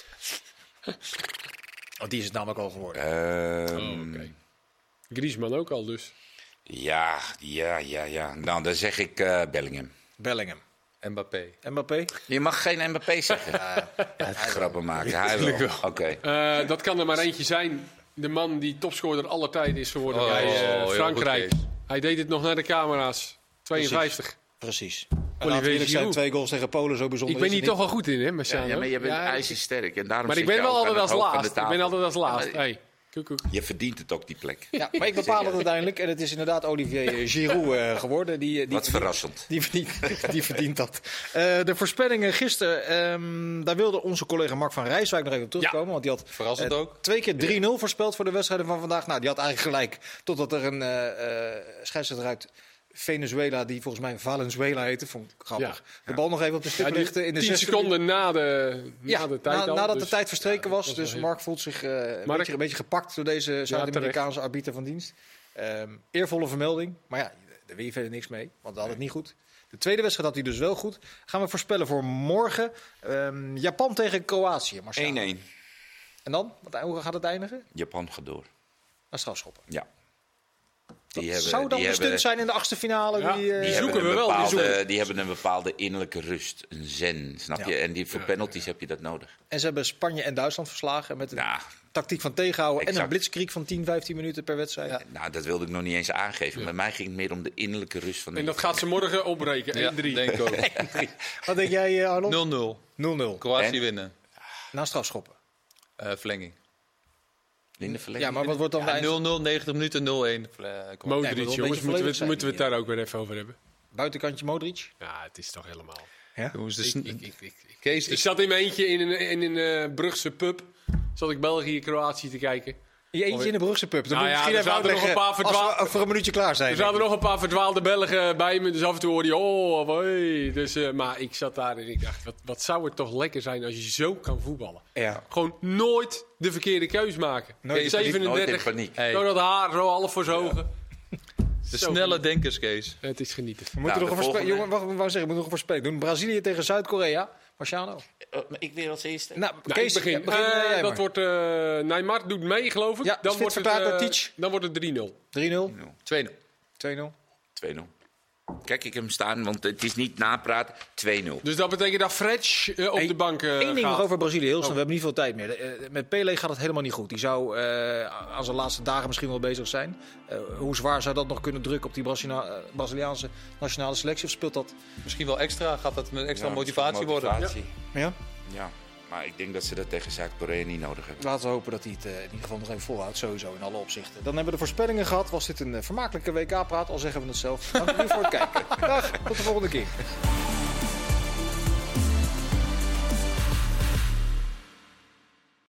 Want die is het namelijk al geworden. Ehm, Oh, oké. Griezmann ook al dus. Ja, ja, ja, ja. Nou, dan zeg ik eh, Bellingham. Bellingham. Mbappé. Mbappé? Je mag geen Mbappé zeggen. Ja, grappen maken. Hij wel. Oké. Eh, dat kan er maar eentje zijn. De man die topscorer aller tijden is geworden Oh, bij eh, heel Frankrijk. goed, Kees. Hij deed het nog naar de camera's. tweeënvijftig. Precies. Olivier Laten we eerlijk zijn, Giroud. twee goals tegen Polen, zo bijzonder Ik ben is hier het toch wel goed in, hè, Ja, Marciano? ja, maar je bent Ja, ijzersterk. En daarom Maar ik zit ben je wel ook altijd aan als het hoofd van laatst. de Ik ben tafel. altijd als laatst. Ja, maar Hey, koek, koek. Je verdient het ook, die plek. Ja, maar ik bepaal het uiteindelijk. En het is inderdaad Olivier Giroud eh, geworden. Die, die, Wat verrassend. Die verdient, die verdient dat. Eh, de voorspellingen gisteren, ehm, daar wilde onze collega Mark van Rijswijk nog even op terugkomen. Want die had Verrassend eh, ook. twee keer drie nul voorspeld voor de wedstrijden van vandaag. Nou, die had eigenlijk gelijk. Totdat er een eh eh scheidsrechter uit Venezuela, die volgens mij Valenzuela heette, vond ik grappig. Ja. De bal nog even op de stip Ja, die lichten in de tien zesde seconden na de, na ja, de tijd na- al. nadat dus- de tijd verstreken ja, was. dat was Dus wel Mark voelt zich eh, een, Mark? beetje, een beetje gepakt door deze Zuid-Amerikaanse arbiter van dienst. Ehm, eervolle vermelding. Maar ja, daar wil je verder niks mee, want we hadden het niet goed. De tweede wedstrijd had hij dus wel goed. Gaan we voorspellen voor morgen. Ehm, Japan tegen Kroatië. Marcel. één-één. En dan? Wat, hoe gaat het eindigen? Japan gaat door. Naar strafschoppen. Ja. Die Dat hebben, zou dan die een hebben, stunt zijn in de achtste finale. Ja, die, eh, Die zoeken hebben we een wel, die bepaalde, zoeken. die hebben een bepaalde innerlijke rust, een zen, snap Ja. je? En die, voor penalties heb je dat nodig. En ze hebben Spanje en Duitsland verslagen met een Ja, tactiek van tegenhouden. En een exact. blitzkrieg van tien, vijftien minuten per wedstrijd. nou, dat wilde ik nog niet eens aangeven. Bij mij ging het meer om de innerlijke rust van de En dat gaat ze morgen opbreken. Ja, één drie. denk ik ook. Wat denk jij, eh, Arnold? nul nul. nul nul. Kroatië En? winnen. Na strafschoppen. Uh, verlenging. in de verlenging. Ja, maar wat wordt dan de Ja, eind- nul nul, negentig minuten, nul één. Uh, Modric, Ja, maar wel een jongens, beetje moeten we, volledig het, zijn moeten we het hier. daar ook weer even over hebben. Buitenkantje Modric? Ja, het is toch helemaal... Jongens, dus, Ik, ik, ik, ik, Kees, ik ik, zat in mijn eentje in een, in een eh, Brugse pub. Zat ik België, Kroatië te kijken. Je eentje in de Brugse pub. Dan Nou moet ja, je er misschien even zaten nog een uitleggen paar verdwaal- als we voor een minuutje klaar zijn. Er zaten nog een paar verdwaalde Belgen bij me, dus af en toe hoorde je, oh, hoi. Dus, uh, maar ik zat daar en ik dacht, wat, wat zou het toch lekker zijn als je zo kan voetballen. Ja. Gewoon nooit de verkeerde keus maken. Nooit in zevenendertig. zevenendertig, Nooit in paniek. zo dat haar, zo half voor zijn ogen. De Zo snelle genieten. denkers, Kees. Het is genieten. We moeten Nou, nog de een voorspelling. volgende. Jongen, wacht, wou zeggen, we moeten nog een voorspelling doen. Brazilië tegen Zuid-Korea. Marciano. Uh, ik weer als eerste. Nou, Nou, Kees, ik begin. ja, begin Uh, jij dat maar. wordt, uh, Neymar doet mee, geloof ik. Ja, dan, is wordt fit het, verklaard uh, door Titch. dan wordt het drie nul. drie nul. twee nul. twee nul. twee nul. Kijk, ik heb hem staan, want het is niet napraten. twee nul. Dus dat betekent dat Fretch uh, op Hey, de bank uh, Eén ding gaat. nog over Brazilië, heel snel. Oh. We hebben niet veel tijd meer. Uh, met Pelé gaat het helemaal niet goed. Die zou uh, aan zijn laatste dagen misschien wel bezig zijn. Uh, hoe zwaar zou dat nog kunnen drukken op die Brazina- uh, Braziliaanse nationale selectie? Of speelt dat? Misschien wel extra. Gaat dat met extra Ja, motivatie worden? motivatie. Ja. Ja, maar ik denk dat ze dat tegen Zuid-Korea niet nodig hebben. Laten we hopen dat hij het uh, in ieder geval nog even volhoudt. Sowieso in alle opzichten. Dan hebben we de voorspellingen gehad. Was dit een uh, vermakelijke W K-praat? Al zeggen we het zelf. Dank jullie voor het kijken. Dag, tot de volgende keer.